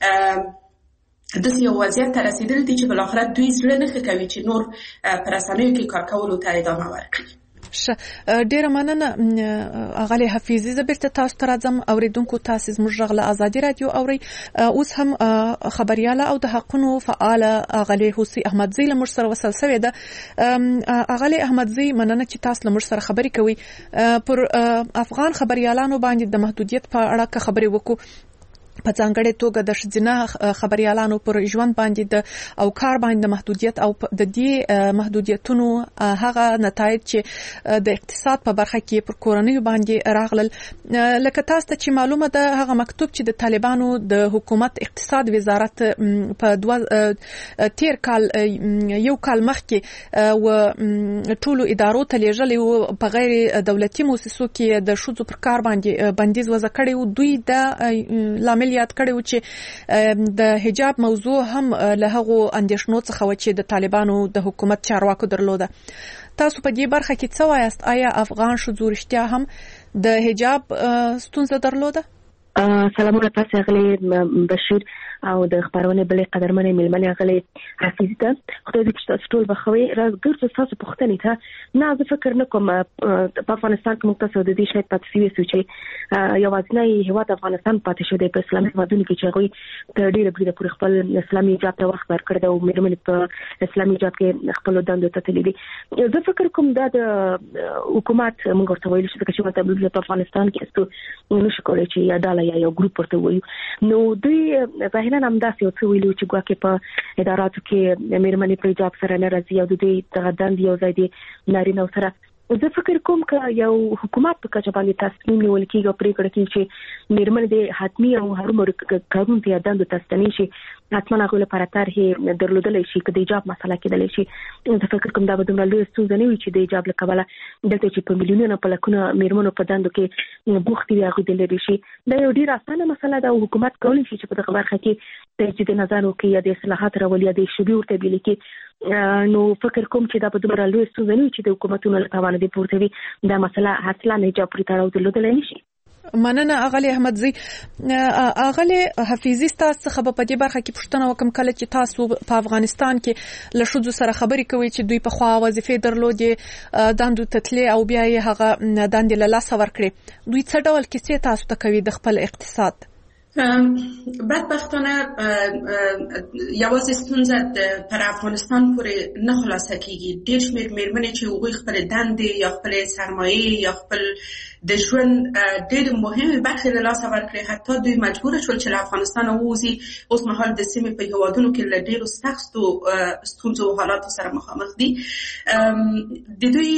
داسې یو وضعیت ته رسېدلي دي چې بالاخره دوی زړه نه ښه کوي چې نور په رسنیو کې کار کولو ته ادامه ورکړي. ډیره مننه اغلی حفیظي زبرته تاسو ته راځم اوریدونکو تاسو زموږ غږ له ازادي رادیو اوري. اوس هم خبرياله او د حقونو فعاله اغلی حسي احمدزي له موږ سره وصل شوی ده. اغلی احمدزي مننه چې تاسو له موږ سره خبرې کوي. پر افغان خبريالانو باندې د محدودیت په اړه خبرې وکړو په ځانګړې توګه د ښځینه خبريالانو پر ژوند باندې د او کار باندې محدودیت او د دې محدودیتونو هغه نتایج چې د اقتصاد په برخه کې پر کورنۍ باندې راغلل. لکه تاسو ته چې معلومه ده هغه مکتوب چې د طالبانو د حکومت اقتصاد وزارت په تیر کال یو کال مخکې و ټولو ادارو ته لیږلی و په غیر دولتي مؤسسو کې د ښځو پر کار باندې بندیز وضع کړی و. دوی د لامل یاد کړی و چې د حجاب موضوع هم له هغو اندېښنو څخه و چې د طالبانو د حکومت چارواکو درلوده. تاسو په دې برخه کې څه وایاست؟ آیا افغان ښځو رښتیا هم د حجاب ستونزه درلوده؟ سلامونه تاسو غلي بشیر او د خبرونه بلې قدرمنې ملمنې غلي حفیظ ته خدای دې تاسو ټول بخوي راګرځو تاسو پوښتنې ته نه زه فکر نکوم په افغانستان کې متصل د دې شاید پاتې شوی چې یوازینی هیواد افغانستان پاتې شو د اسلامي هیوادونو کې چې هغوی تر ډیره بریده پورې خپل اسلامي ایجاد ته وخت ورکړی دی او مېرمنې په اسلامي ایجاد کې خپل دندو ته تللي دي. زه فکر کوم دا د حکومت موږ ورته ویل چې مطلب په افغانستان کې استو نشي کولای چې یا ډاله یا یو ګروپ ورته وایي نو دوی ظاهرا همداسې یو څه ویلي چې ګواکې په اداراتو کې مېرمنې په حجاب سره نه راځي او د دوی دغه دندې یو ځای دي نارینه سره. زه فکر کوم که یو حکومت په کچه باندې تصمیم نیول کېږي او پرېکړه کوي چې مېرمنې د حتمي او هرومرو کارونو ته یا دندو ته ستنې شي حتما هغوی لپاره طرحې درلودلی شي که د حجاب مسله کېدلی شي. زه فکر کوم دا به دومره لویه ستونزه نه وي چې د حجاب له کبله دلته چې په میلیونونو په لکونه مېرمنو په دندو کې بوختې وي هغوی د لرې شي. دا یو ډېره اسانه مسله ده او حکومت کولی شي چې په دغه برخه کې تجدید نظر وکړي یا د اصلاحات راولي یا د شبي ورته بیلې کړي. نو فکر کوم چې دا به دومره لویه ستونزه نه وي چې د حکومتونو له توانه دې پورته وي دا مسله اصلا حجاب پورې تړاو درلودلی نه شي. مننه اغلی احمدزی. اغلی حفیظی تاسو څخه په دې برخه کې پوښتنه وکم کله چې تاسو په افغانستان کې له ښځو سره خبرې کوي چې دوی په خوا وظیفې درلودې دندو تتلې او بیا یې هغه دندې له لاسه ورکړې دوی څه ډول کیسې تاسو ته کوي د خپل اقتصاد؟ بدبختانه یوازې ستونزه پر افغانستان پورې نه خلاصه کیږي. ډېر شمېر مېرمنې چې هغوی خپل دندې یا خپل سرمایې یا خپل د ژوند ډېر مهمه برخه له لاسه ورکړي حتی دوی مجبور شول چې له افغانستان ووځي. اوس مهال د سیمې په هیوادونو کې له ډېرو سختو ستونزو او حالاتو سره مخامخ دي. د دوی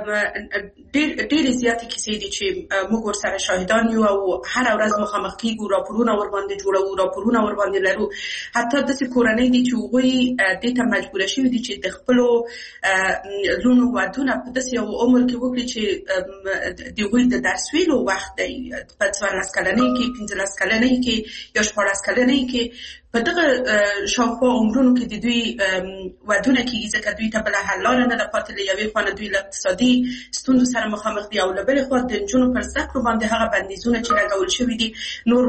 ډېرې زیاتې کیسې دي چې موږ ورسره شاهدان یو او هر ورځ مخامخ کیږو راپورونه ورباندې جوړو راپورونه ورباندې لرو. حتی داسې کورنۍ دي چې هغوی دې ته مجبور شوي دي چې د خپلو لوڼو ودونه په داسې یو عمر کې وکړي چې د هغوی د درس ویلو وخت دی په 14 کلنۍ کې 15 کلنۍ کې یا 14 کلنۍ کې په دغه شاوخوا عمرونو کې د دوی ودونه کېږي ځکه دوی ته بله حل لاره نه ده پاتې. له یوې خوا نه دوی له اقتصادي ستونزو سره مخامخ دي او له بلې خوا د نجونو پر زده کړو باندې هغه بندیزونه چې لګول شوي دي نور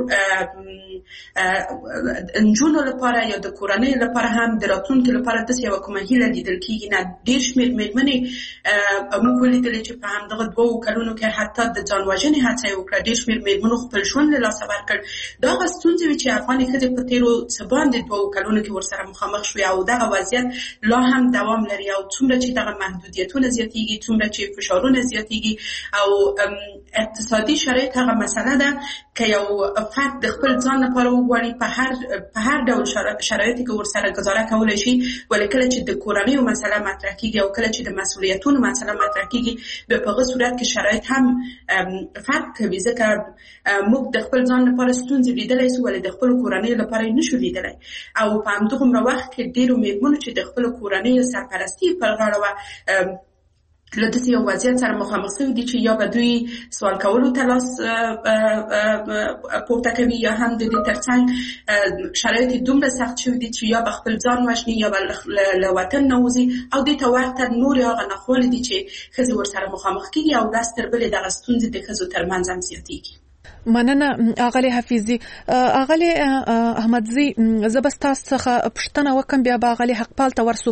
نجونو لپاره یا د کورنۍ لپاره هم د راتلونکي لپاره داسې یوه کومه هیله لیدل کېږي نه. ډېر شمېر مېرمنې موږ ولیدلې چې په همدغه 2 کلونو کې حتی د ځان وژنې هڅه یې وکړه. ډېر شمېر مېرمنو خپل ژوند له لاسه ورکړ. دا هغه ستونزې وې چې افغانې ښځې په تېرو څه باندې 2 کلونو کې ورسره مخامخ شوې او دغه وضعیت لا هم دوام لري او څومره چې دغه محدودیتونه زیاتېږي څومره چې فشارونه زیاتېږي او اقتصادي شرایط هغه مسله ده که یو فرد د خپل ځان لپاره وغواړي په هر ډول شرایطو کې ورسره گزاره کولی شي. ولې کله چې د کورنیو مسله مطرح کېږي او کله چې د مسؤلیتونو مسله مطرح کېږي بیا په هغه صورت کې شرایط هم فرق کوي ځکه موږ د خپل ځان لپاره ستونزې لیدلی سو ولې د خپلو کورنیو لپاره یې نشو لیدلی. او په همدغومره وخت کې ډېرو مېرمنو چې د خپلو کورنیو سرپرستي پر غاړه وه له داسې یو وضعیت سره مخامخ شوي دي چې یا به دوی سوال کولو ته لاس پورته کوي یا هم د دې ترڅنګ شرایط دومره سخت شوي دي چې یا به خپل ځان وژني یا به له وطن نه وځي او دې ته ورته نورې هغه ناخوالې دي چې ښځې ورسره مخامخ کېږي او ورځ تر بلې دغه ستونزې د ښځو ترمنځ هم زیاتېږي. مننه اغلی حفیظی. اغلی احمدزی زه به تاسو څخه پوښتنه وکم بیا به اغلی حقپال ته ورسو.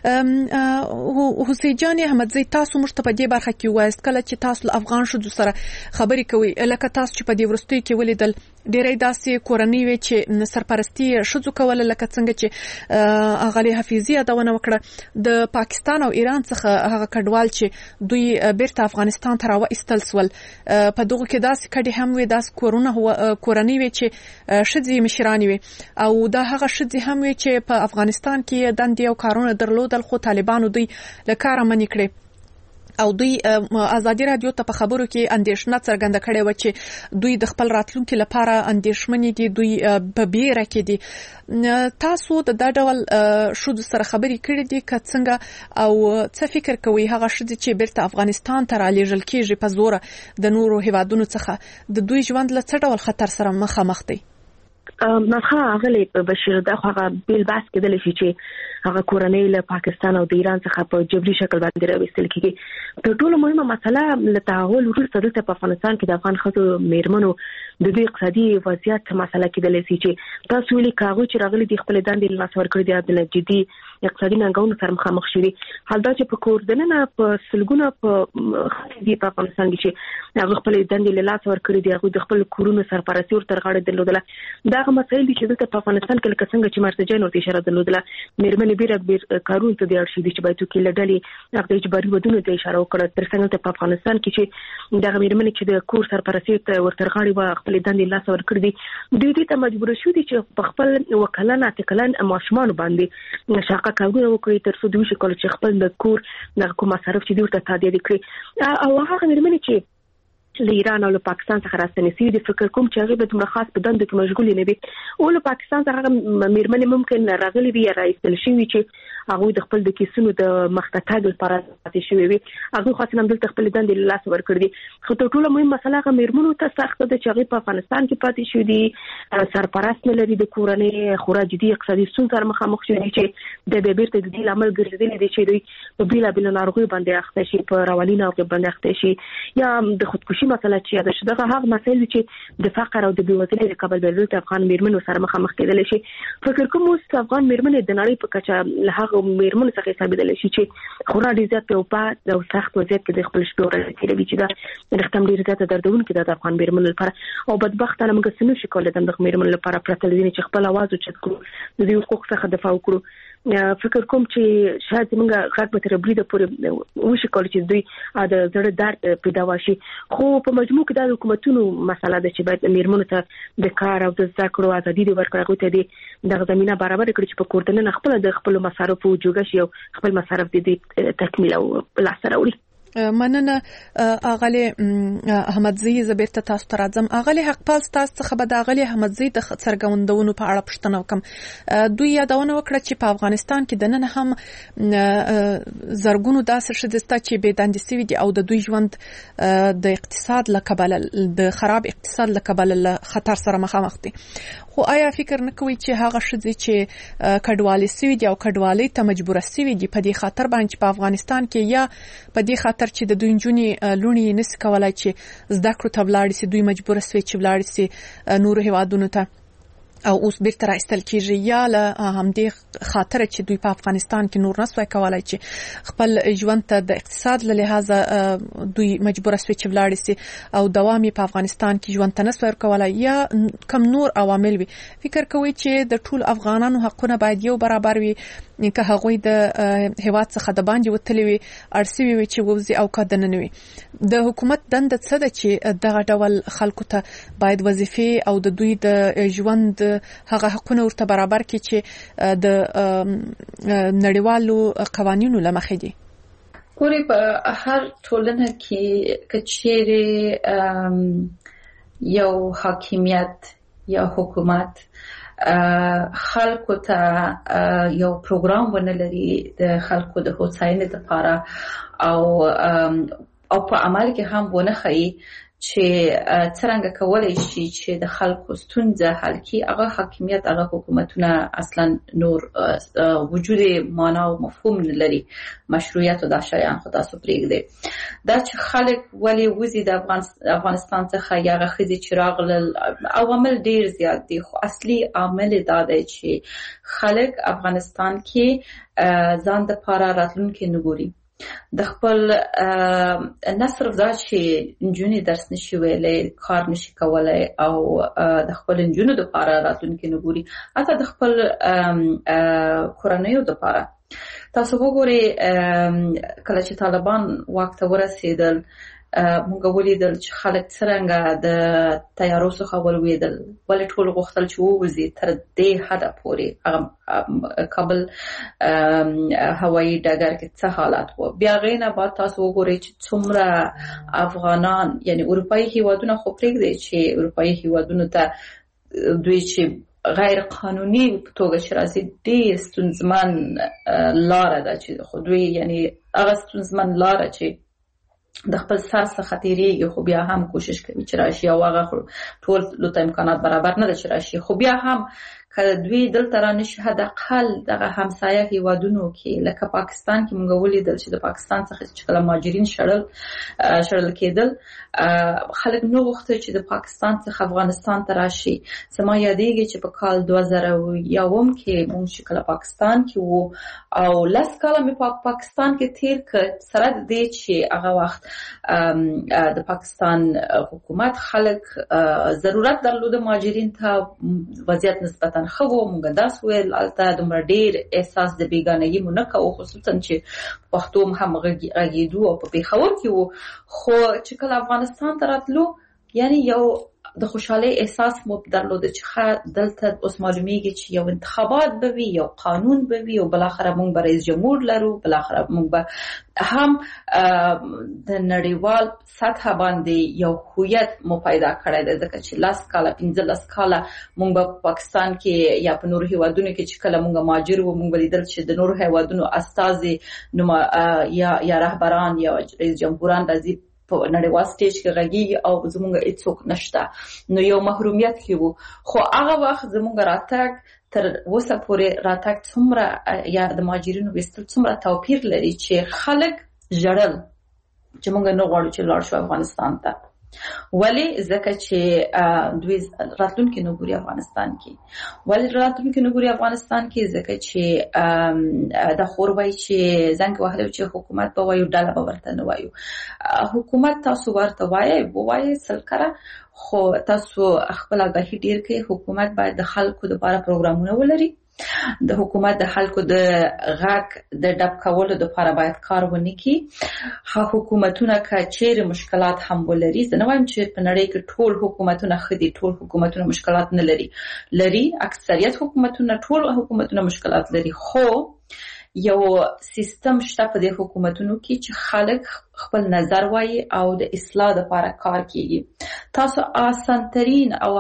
حسین جان احمدزی تاسو موږ ته په دې برخه کې وایست کله چې تاسو له افغان ښځو سره خبرې کوئ لکه تاسو چې په دې وروستیو کې ولیدل ډېرې داسې کورنۍ وې چې سرپرستي ښځو کوله لکه څنګه چې اغلی حفیظی یادونه وکړه د پاکستان او ایران څخه هغه کډوال چې دوی بیرته افغانستان ته راوایستل سول په دغو کې داسې کډې هم وې کورنۍ وې چې ښځې مشرانې وې او دا هغه ښځې هم وې چې په افغانستان کې دندې او کارونه درلودل خو طالبانو دوی له کاره منې کړې او دوی ازادي رادیو ته په خبرو کې اندېښنه څرګنده کړې و چې دوی د خپل راتلونکي لپاره اندېښمنې دي دوی په بیره کې دي. تاسو د دا ډول ښځو سره خبرې کړې دي که څنګه او څه فکر کوئ هغه ښځې چې بیرته افغانستان ته رالیږل کېږي په زوره د نورو هیوادونو څخه د دوی ژوند له څه ډول خطر سره مخامخ دی؟ مخه غلي بشیر دغه بیل باس کېدل شي چې هغه کورنۍ له پاکستان او د ایران څخه په جبري شکل باندې راوستل کیږي. تر ټولو مهمه مسله له تعهل وروسته دلته په افغانستان کې د افغان ښځو میرمنو د دې اقتصادي وضعیت مسله کېدل شي چې تاسو ویلي کاغو چې راغلي د خپل دندې لاس ورکړي د جدي اقتصادي ننګونو سره مخامخ شوي. حال دا چې په کور دننه په سلګونه په افغانستان کې چې هغه خپل دندې لاس ورکړي دي، هغه د خپل کورونو سرپرستي ورته غاړه درلودله. دا مسایل دي چې دلته په افغانستان کې لکه څنګه چې مرتجان ورته اشاره درلودله، میرمنې بیر کارون ته د ارشي دي چې باید کې لډلې هغه اجباري ودونه ته اشاره وکړه. تر څنګه په افغانستان کې چې دا میرمنې چې د کور سرپرستي ته ورته غاړه و خپل دندې لاس ورکړي دي، دوی دې ته مجبور شو دي چې په خپل وکالان اتکلان ماشومان باندې شاقه کارونه وکړي تر څو دوی شي کول چې خپل د کور د کوم مصارف چې دوی ورته تادیه کړي. او هغه میرمنې چې له ایران او له پاکستان څخه راستنې سوي دي، فکر کوم چې هغه به دومره خاص په دندو کې مشغولې نه وي. او له پاکستان څخه میرمنې ممکن راغلي وي یا راایستل شوي چې هغه د خپل د کیسونو د مخته لپاره پاتې شوي وي، هغه خاصه هم دلته خپل دندې لاس ورکړي دي. خو ټول مهم مسله هغه میرمنو ته سخت ده چې هغه په افغانستان کې پاتې شوي دي، سرپرست نه لري، د کورنۍ خورا جدي اقتصادي ستونزو سره مخامخ شوي دي چې د بیرته د دې عمل ګرځېدلې دي چې دوی په بیلابیل ناروغیو باندې اخته شي، په رواني ناروغیو باندې اخته شي، یا د خودکشي مسله چې دا شدغه هغه مسایل چې د فقر او د بیوزلۍ د کبل بلل ته افغان میرمنو سره مخامخ کېدل شي. فکر کوم اوس افغان میرمنې د نړۍ په کچه له هغه میرمنو څخه حسابېدل شي چې خورا ډېر زیات په پات او سخت وضعیت کې د خپل شپې ورځې تېروي، چې دا رښتیا ډېر زیات دردونکې ده د افغان میرمنو لپاره. او بدبختانه موږ څه نشو کولی د میرمنو لپاره پرته له دې چې خپل اواز اوچت کړو، د دې حقوق څخه دفاع وکړو. فکر کوم چې شاید موږ غږ به تر بریده پورې وشي کولی چې دوی د زړه درد پیدا وشي. خو په مجموع کې د حکومتونو مسله ده چې باید میرمنو ته د کار او د زده کړو ازادي دی ورکړي، هغوی ته د زمینه برابر کړي چې په کور دننه خپل د خپلو مصارفو جوګه شي او خپل مصارف د تکمیل او لاسته راوړي. مننه اغلی احمدزی زبیرته تاسو ته راځم. اغلی حقپال تاسو څخه به د اغلی احمدزی د څرګندونو په اړه پوښتنه وکم. دوی یادونه وکړه چې په افغانستان کې د نن هم زرګونو داسې ښځې شته چې بې دندې سوي دي او د دوی ژوند د اقتصاد له کبله د خراب اقتصاد له کبله له خطر سره مخامخ دي. خو آیا فکر نه کوي چې هغه ښځې چې کډوالې سوي دي او کډوالۍ ته مجبوره سوي دي په دې خاطر باندې په افغانستان کې یا په دې خاطر چې د دوی نجونې لوڼې نشي کولای چې زده کړو ته ولاړې سي، دوی مجبوره سوي چې ولاړې سي نورو هیوادونو ته او اوس بیرته راایستل کیږي، یا له همدې خاطر چې دوی په افغانستان کې نور نسوای کولای چې خپل ژوند ته د اقتصاد له لحاظه دوی مجبوره سوي چې ولاړې سي او دوام په افغانستان کې ژوند ته نسوای کولای، یا کم نور عوامل وي. فکر کوي چې د ټول افغانانو حقونه باید یو برابر وي، که هغوی د هیواد څخه د باندې وتلي وي، ارسوي وي چې ووځي او که دننه وي. د حکومت دنده څه ده چې دغه ډول خلکو ته باید وظیفې او د دوی د ژوند هغه حقونه ورته برابر کړي چې د نړیوالو قوانینو له مخې دي؟ ګورې په هر ټولنه کې که چیرې یو حاکمیت یا حکومت خلکو ته یو پروګرام ونه لري د خلکو د هوساینې لپاره او په عمل کې هم ونه ښیي چې څرنګه کولای شي چې د خلکو ستونزه حل کړي، هغه حاکمیت هغه حکومتونه اصلا نور وجود معنا او مفهوم نه لري، مشروعیت او دا شیان خو تاسو پرېږدئ. دا چې خلک ولې وځي د افغانستان څخه یا هغه ښځې چې راغلل، عوامل ډېر زیات دي، خو اصلي عامل دا دی چې خلک افغانستان کې ځان دپاره راتلونکی نه ګوري. د خپل نه صرف دا چې نجونې درس نشي ویلی، کار نشي کولی او د خپل نجونو دپاره راتلونکي نه ګوري، حتی د خپل کورنیو دپاره. تاسو وګورئ کله چې طالبان واک ته ورسېدل، موږ ولیدل چې خلک څرنګه د تیارو څخه ولوېدل، ولې ټول غوښتل چې ووځي تر دې حده پورې کابل هوایي ډګر کې څه حالات و. بیا هغې نه بعد تاسو وګورئ چې څومره افغانان، یعنی اروپایي هیوادونه خو پرېږدئ چې اروپایي هیوادونو ته دوی چې غیر قانوني په توګه چې راځي، ډېر ستونزمن لاره ده چې خو دوی یعنی هغه ستونزمن لاره چې د خپل سر څخه تیریږي خو بیا هم کوشش کوي چې راشي او هغه ټول لته امکانات برابر نه دي چې راشي خو بیا هم که دوی دلته رانشي حداقل دغه همسایه هیوادونو کې لکه پاکستان کې موږ ولیدل چې د پاکستان څخه چې کله مهاجرین شړل کېدل خلک نو غوښتل چې د پاکستان څخه افغانستان ته راشي زما یادېږي چې په کال 2001 کې موږ چې کله پاکستان کې وو او لس کاله مې په پاکستان کې تیر کړ سره د دې چې هغه وخت د پاکستان حکومت خلک ضرورت درلود مهاجرین ته وضعیت نسبتا خو موږ داس ویل البته د ډېر احساس د بیگانگی مو نه کوو خصوصا چې پښتو هم غږیدو او په پیښور کې وو خو چې کله افغانستان ته راتلو یعنی یو د خوشحالي احساس مو درلود چې دلته اوس معلومیږي چې یو انتخابات به وي یو قانون به وي او بل اخر موږ به رئیس جمهور لرو بل اخر موږ به هم د نړیوال سطح باندې یو هویت مو پیدا کړی دی ځکه چې 10 کاله 15 کاله موږ په پاکستان کې یا په نورو هیوادونو کې چې کله موږ مهاجر وو موږ ولیدل چې د نورو هیوادونو استازي یا رهبران یا رئیس جمهوران راځي په نړیوال سټیج کې غږیږي او زموږ هیڅوک نشته نو یو محرومیت کې وو خو هغه وخت زموږ راتګ تر اوسه پورې راتګ څومره یا د مهاجرینو وستل څومره توپیر لري چې خلک ژړل چې موږ نه غواړو چې لاړ شو افغانستان ته ولی ځکه چې دوی راتلونکي نه ګوري افغانستان کې ولی راتلونکي نه ګوري افغانستان کې ځکه چې د خوروي چې زنګ وهلو چې حکومت به وایو ډاله به ورته نه وایو حکومت تاسو ورته وایي سلکره خو تاسو خپل آگاهی ډیر کې حکومت باید د خلکو لپاره پروګرامونه ولري د حکومت د خلکو د غاک د ډب کولو لپاره باید کار ونکړي حکومتونه که چیرې مشکلات هم ولري زه نه وایم چې په نړۍ کې ټول حکومتونه خدي ټول حکومتونه مشکلات نه لري اکثریت حکومتونه ټول حکومتونه مشکلات لري خو یو سیستم شته په دې حکومتونو کې چې خلک خپل نظر وایي او د اصلاح لپاره کار کوي تاسو آسان ترين او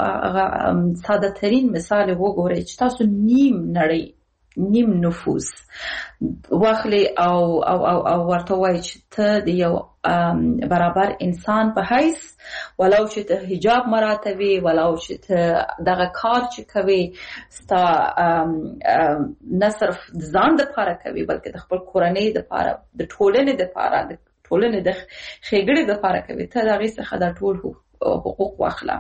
ساده ترين مثال وګورئ چې تاسو نیم نفوس واخلي او ورته وایي چې ته د یو برابر انسان په حیث ولو چې ته حجاب مراتبي ولو چې ته دغه کار چې کوي ستا نه صرف ځان د لپاره کوي بلکې د خپل کورنۍ د لپاره د ټولنې د لپاره د ټولنې د ښېګړې د لپاره کوي ته دغه څخه د ټول حقوق واخله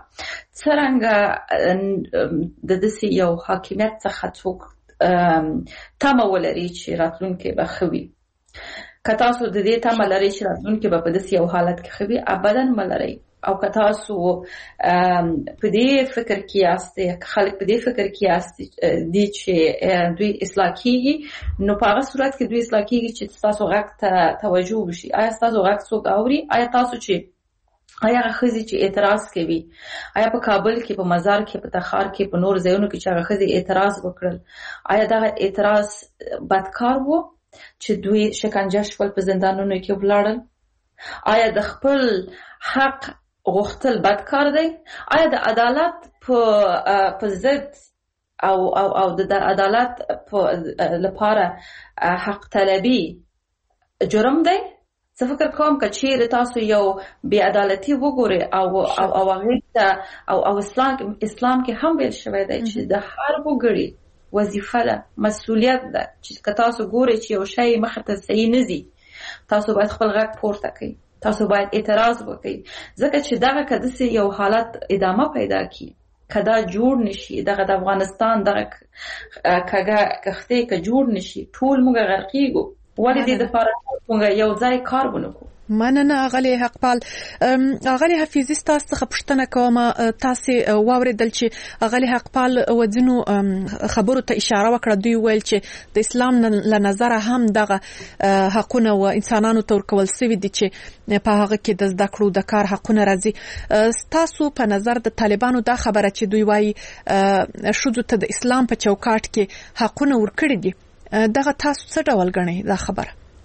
څرنګه د دې یو حاکمیت څخه څوک تمه ولري چې راتلونکي به خوي که تاسو د دې تمه لرئ چې راتلونکي به په داسې یو حالت کې خوي ابدا ملرئ او که تاسو په دې فکر کې یاستئ خلک په دې فکر کې یاستئ چې دوی اصلاح کیږي نو په هغه صورت کې دوی اصلاح کیږي چې تاسو غږ ته توجه وشي آیا تاسو غږ څوک اوري آیا تاسو چې آیا خزي چې اعتراض کوي آیا په کابل کې په مزار کې په تخار کې په نور ځایونو کې چې هغه خزي اعتراض وکړل آیا دا اعتراض بدکار وو چې دوی شکنجه شول په زندانونو کې ولاړل آیا د خپل حق غوښتل بدکار دی آیا د عدالت په ضد او د عدالت لپاره حق طلبي جرم دی زه فکر کوم که چیرې تاسو یو بې عدالتي وګورئ او هغې ته او اسلام کې هم ویل شوی دی چې د هر وګړي وظیفه ده مسؤلیت ده چې که تاسو ګورئ چې یو شی مخې ته صحیح نه ځي تاسو باید خپل غږ پورته کړئ تاسو باید اعتراض وکړئ ځکه چې دغه که داسې یو حالت ادامه پیدا کړي که دا جوړ نشي دغه د افغانستان دغه کښتۍ که جوړ نشي ټول موږ غرقېږو ولې دې دپاره موږ یو ځای کار ونکړو مننه اغلی حقپال اغلی حفیظي تاسو څخه پوښتنه کوم تاسو واوریدل چې اغلی حقپال ودینو خبرو ته اشاره وکړه دوی ویل چې د اسلام له نظره هم دغه حقونه او انسانانو تور کول سوي دي چې په هغه کې د زده کړو د کار حقونه راځي تاسو په نظر د طالبانو دا خبره چې دوی وایي شذو ته د اسلام په چوکاټ کې حقونه ورکړي دي دغه تاسو څه ډول غنئ دا خبره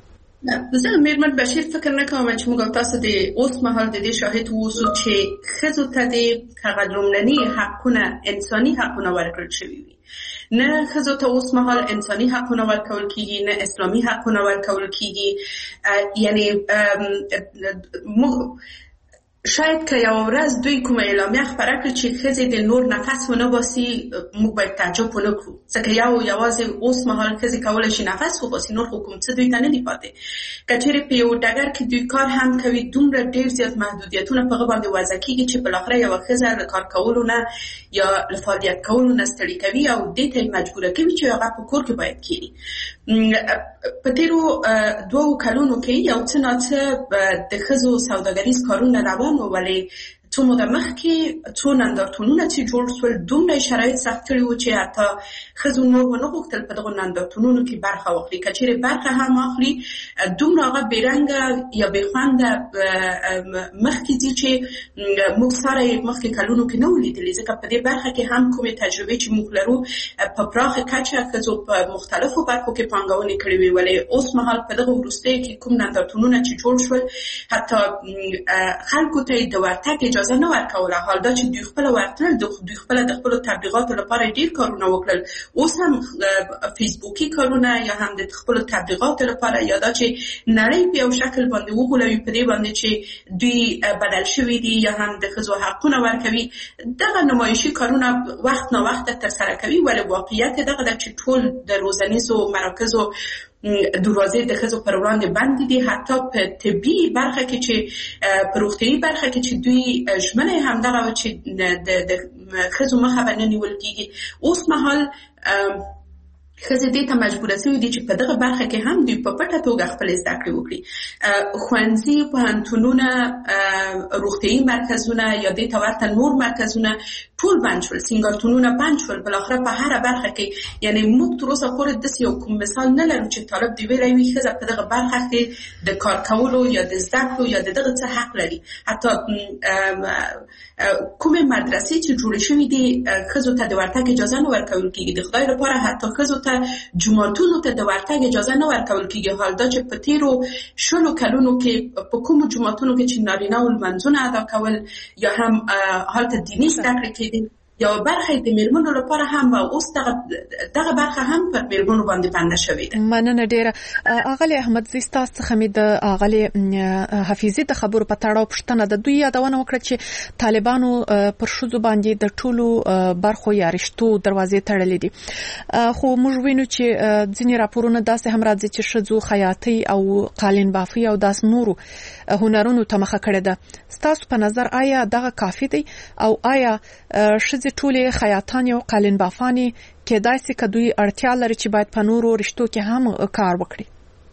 زه میرمن بشیر فکر نکوم چې موږ تاسو د اوس مهال د دې شاهد ووسو چې ښځو ته د هغه لومړني حقونه انساني حقونه ورکړل شوي وي. نه ښځو ته اوس مهال انساني حقونه ورکول کیږي، نه اسلامي حقونه ورکول کیږي. یعنی شاید که یو ورځ دوی کومه اعلامیه خپره کړي چې ښځې د نور نفس ونه باسي، موږ باید تعجب ونه کړو، ځکه یوازې اوس مهال ښځې کولی شي نفس وباسي، نور خو کوم څه دوی ته نه دي پاتې. که چېرې په یو ډګر کې دوی کار هم کوي، دومره ډېر زیات محدودیتونه په هغه باندې وضع کېږي چې بالاخره یوه ښځه له کار کولو نه یا له فعالیت کولو نه ستړي کوي او دې ته یې مجبوره کوي چې هغه په کور کې باید کښېني. په تېرو 2 کلونو کې یو څه ناڅه د ښځو سوداګریز کارونه روان وو، ولې څو موده مخکې څو نندارتونونه چې جوړ شول دومره شرایط سخت کړي وو چې حتی ښځو نور ونه غوښتل په دغو نندارتونونو کې برخه واخلي. که چېرې برخه هم واخلي دومره هغه بېرنګه یا بېخونده مخکې ځي چې موږ سره یې مخکې کلونو کې نه وو لیدلي، ځکه په دې برخه کې هم کومې تجربې چې موږ لرو په پراخه کچه ښځو په مختلفو برخو کې پانګونې کړې وې، ولې اوس مهال په دغه وروستیو کې کوم نندارتونونه چې جوړ شول حتی خلکو ته یې د ورتګ اجازه نه ورکوله. حال دا چې دوی خپله ورتلل، دوی خپله د خپلو تبلیغاتو لپاره ډېر کارونه وکړل، اوس هم فیسبوکي کارونه یا هم د خپلو تبلیغاتو لپاره، یا دا چې نړۍ په یو شکل باندې وغولوي په دې باندې چې دوی بدل شوي دي یا هم د ښځو حقونه ورکوي، دغه نمایشي کارونه وخت نا وخت ترسره کوي. ولې واقعیت دغه ده چې ټول د روزنیزو مراکزو دروازې د ښځو پر وړاندې بندې دي، حتی په طبي برخه کې چې په روغتیایي برخه کې چې دوی ژمنه یې همدغه وه چې د ښځو مخه به نه نیول کېږي. اوس مهال ښځې دې ته مجبوره شوي دي چې په دغه برخه کې هم دوی په پټه توګه خپلې زده کړې وکړي. ښوونځي، پوهنتونونه، روغتیایي مرکزونه یا دې ته ورته نور مرکزونه ټول بند شول، سینګارتونونه بند شول. بالاخره په هره برخه کې یعنی موږ تر اوسه پورې داسې یو کوم مثال نه لرو چې طالب دې ویلی وي ښځه په دغه برخه کې د کار کولو یا د زده کړو یا د دغه څه حق لري. حتی کومې مدرسې چې جوړې شوي دي ښځو ته د ورتګ اجازه نه ورکول کېږي. د خدای لپاره حتی ښځو ته جوماتونو ته د ورتګ اجازه نه ورکول کېږي. حال دا چې په تېرو 20 کلونو کې په کومو جوماتونو کې چې نارینه و لمونځونه ادا کول یا هم هلته دیني زده کړې کېدې، یو برخه د میرمنو لپاره هم اوس دغه برخه هم پر میرمنو باندې بنده شوې ده. مننه ډیره. اغلی احمد زی ستاسو څخه مې د اغلی حفیظي د خبرو په تړاو پوښتنه د دوی یادونه وکړه چې طالبانو پر ښځو باندې د ټولو برخو یا رشتو دروازې تړلې دي، خو موږ وینو چې ځینې راپورونه داسې هم راځي چې ښځو خیاطۍ او قالین بافي او داس نورو هنرونو ته مخه کړې ده. ستاسو په نظر آیا دغه کافي دی او آیا ښځې ټولې خیاطانې او قالین بافانې کېدای شي که دوی اړتیا لري چې باید په نورو رشتو کې هم کار وکړي؟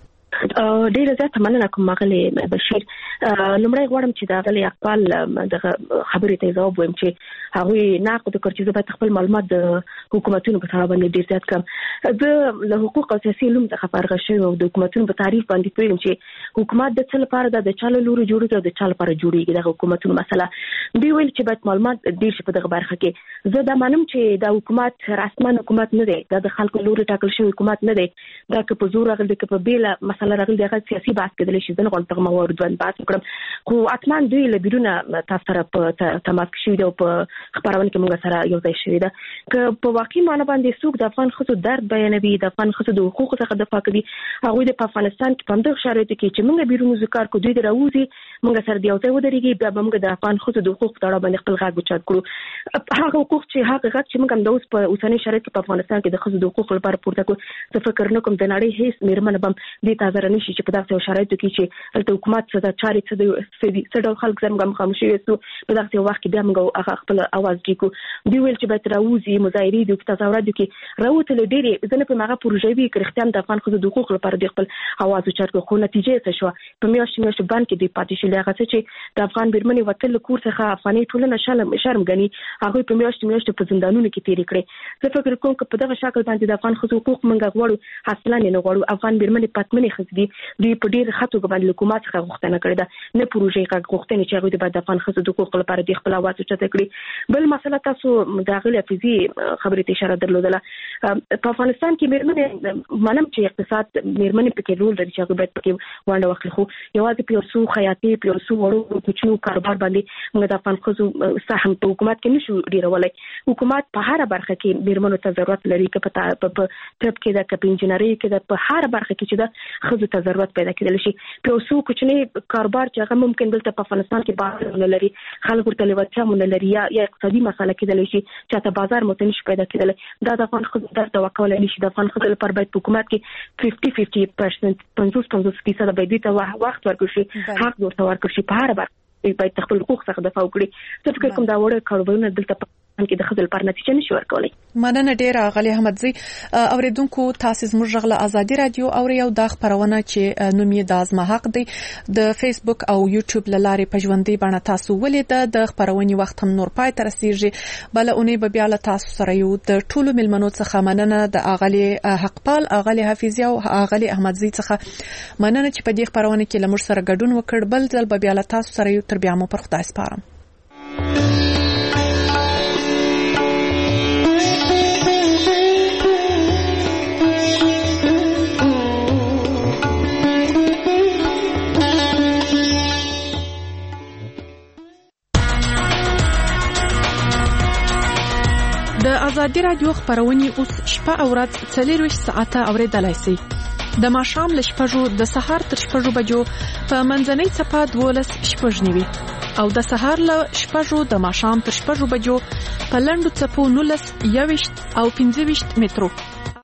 ډیره زیاته مننه کوم غلې بشیر. لومړی غواړم چې د غلې اقبال دغه خبرې ته ځواب وایم چې هغوی نقد وکړ چې زه باید خپل معلومات د حکومتونو په تړاو باندې ډیر زیات کړم. زه له حقوق او سیاسي علوم څخه فارغه شوې او د حکومتونو په تعریف باندې پوهېږم چې حکومت د څه لپاره د چا له لوري جوړېږي او د چا لپاره جوړېږي. دغه حکومتونو مسله دوی ویل چې باید معلومات ډیر شي په دغه برخه کې. زه دا منم چې دا حکومت رسما حکومت نه دی، دا د خلکو لوري ټاکل شوی حکومت نه دی، دا که په زور راغلی که په بیله مسله راغلی دغه سیاسي بحث کېدلی شي. زه نه غواړم په موارد باندې بحث وکړم، خو حتما دوی له بیرونه تاسو سره په تماس کې شوي دي او په خپرونه کې موږ سره یو ځای شوي ده. که په واقعي معنی باندې څوک د افغان ښځو درد بیانوي، د افغان ښځو د حقوقو څخه دفاع کوي، هغوی د په افغانستان کې په همدغه شرایطو کې چې موږ بیرون وځو کار کوو، دوی د راوځي موږ سره د یو ځای ودرېږي، بیا به موږ د افغان ښځو د حقوقو په تړاو باندې خپل غږ اوچت کړو. هغه حقوق چې موږ هم د اوس په اوسني شرایط کې په افغانستان کې د ښځو د حقوقو لپاره پورته کړو، زه فکر نه کوم د نړۍ هیڅ میرمنه به دې ته حاضره نه شي چې په دغسې یو شرایطو کې چې هلته حکومت څه د چارې څه ډول خلک سره موږ مخامخ شوي یو په دغسې یو وخت کې بیا موږ هغه خپل اواز ټیټ کړو. دوی ویل چې باید راوځي، مظاهرې دي، تظاهرات دي، راوتلې ډېرې زه نه پوهېږم هغه پروژې وي که رښتیا هم د افغان ښځو د حقوقو لپاره دوی خپل اواز اوچت کړو، خو نتیجه یې څه شوه؟ په میاشتو بند کې دوی پاتې شولې. هغه څه چې د افغان میرمنې وتل له کور څخه افغاني ټولنه شرم ګڼي، هغوی په میاشتو په زندانونو کې تېرې کړې. زه فکر کوم که په دغه شکل باندې د افغان ښځو حقوق موږ غواړو، اصلا یې نه غواړو. افغان میرمنې پتمنې ښځې دي دوی په ډیر خطو باندې حکومت څخه غوښتنه کړې ده نه پروژې غوښتنې چې هغه د افغان ښځو د حقوقو لپاره د خپل आवाज اوچته کړي. بل مسله تاسو د غلې فزي خبرې ته اشاره درلودله. په افغانستان کې میرمنې منم چې اقتصاد میرمنې پکې رول لري چې هغه باید پکې ونډه واخلي، خو یوازې په یو خیاطي په یو وړو کوچنو کاروبار باندې موږ د افغان ښځو سهم په حکومت کې نشو ډیرولای. حکومت په هر برخه کې میرمنو ته ضرورت لري، که په طب کې ده، که په انجینرۍ کې ده، په هر برخه کې چې ده ښځو ته ضرورت پیدا کېدلی شي. په یو څو کوچني کاروبار چې هغه ممکن دلته په افغانستان کې بازار نه لري، خلک ورته لېوالتیا نه لري، یا اقتصادي مسله کېدلی شي چې ته بازار مو نشي پیدا کېدلی، دا د افغان ښځو درته وکولای نشي. د افغان ښځو لپاره باید په حکومت کې 50% 50% باید ته وخت ورکړي شي، حق ورته ورکړي شي، په هر برخه باید خپل حقوق څخه دفاع وکړي. زه فکر کوم دا وړه کاروبارونه دلته کې د خپل پر نتیجه نشي ورکولای. مننه ډیره غلی احمدزی. اوریدونکو تاسو زموږ غږ له ازادي رادیو او یو د خبرونه چې نوم یې د ازما حق دی د فیسبوک او یوټیوب لارې په ژوندۍ بڼه تاسو ولیده. د خبرونې وخت هم نور پای تر رسیږي. بل اونۍ به بیا له تاسو سره یو د ټولو ملمنو څخه مننه د اغلی حقپال، اغلی حفیظی او اغلی احمدزی څخه مننه چې په دې خبرونه کې لمر سره ګډون وکړ. بل ځل به بیا له تاسو سره یو تر بیا مو پر خدای سپارم. د ازادي رادیو خبرونه اوس شپه او ورځ 24 ساعته اوریدلای شئ. د ماښام له شپږو د سهار تر شپږو بجو په منځنۍ څپه 12 شپږ نیوي او د سهار له شپږو د ماښام تر شپږو بجو په لنډو څپو 19 21 او 25 مترو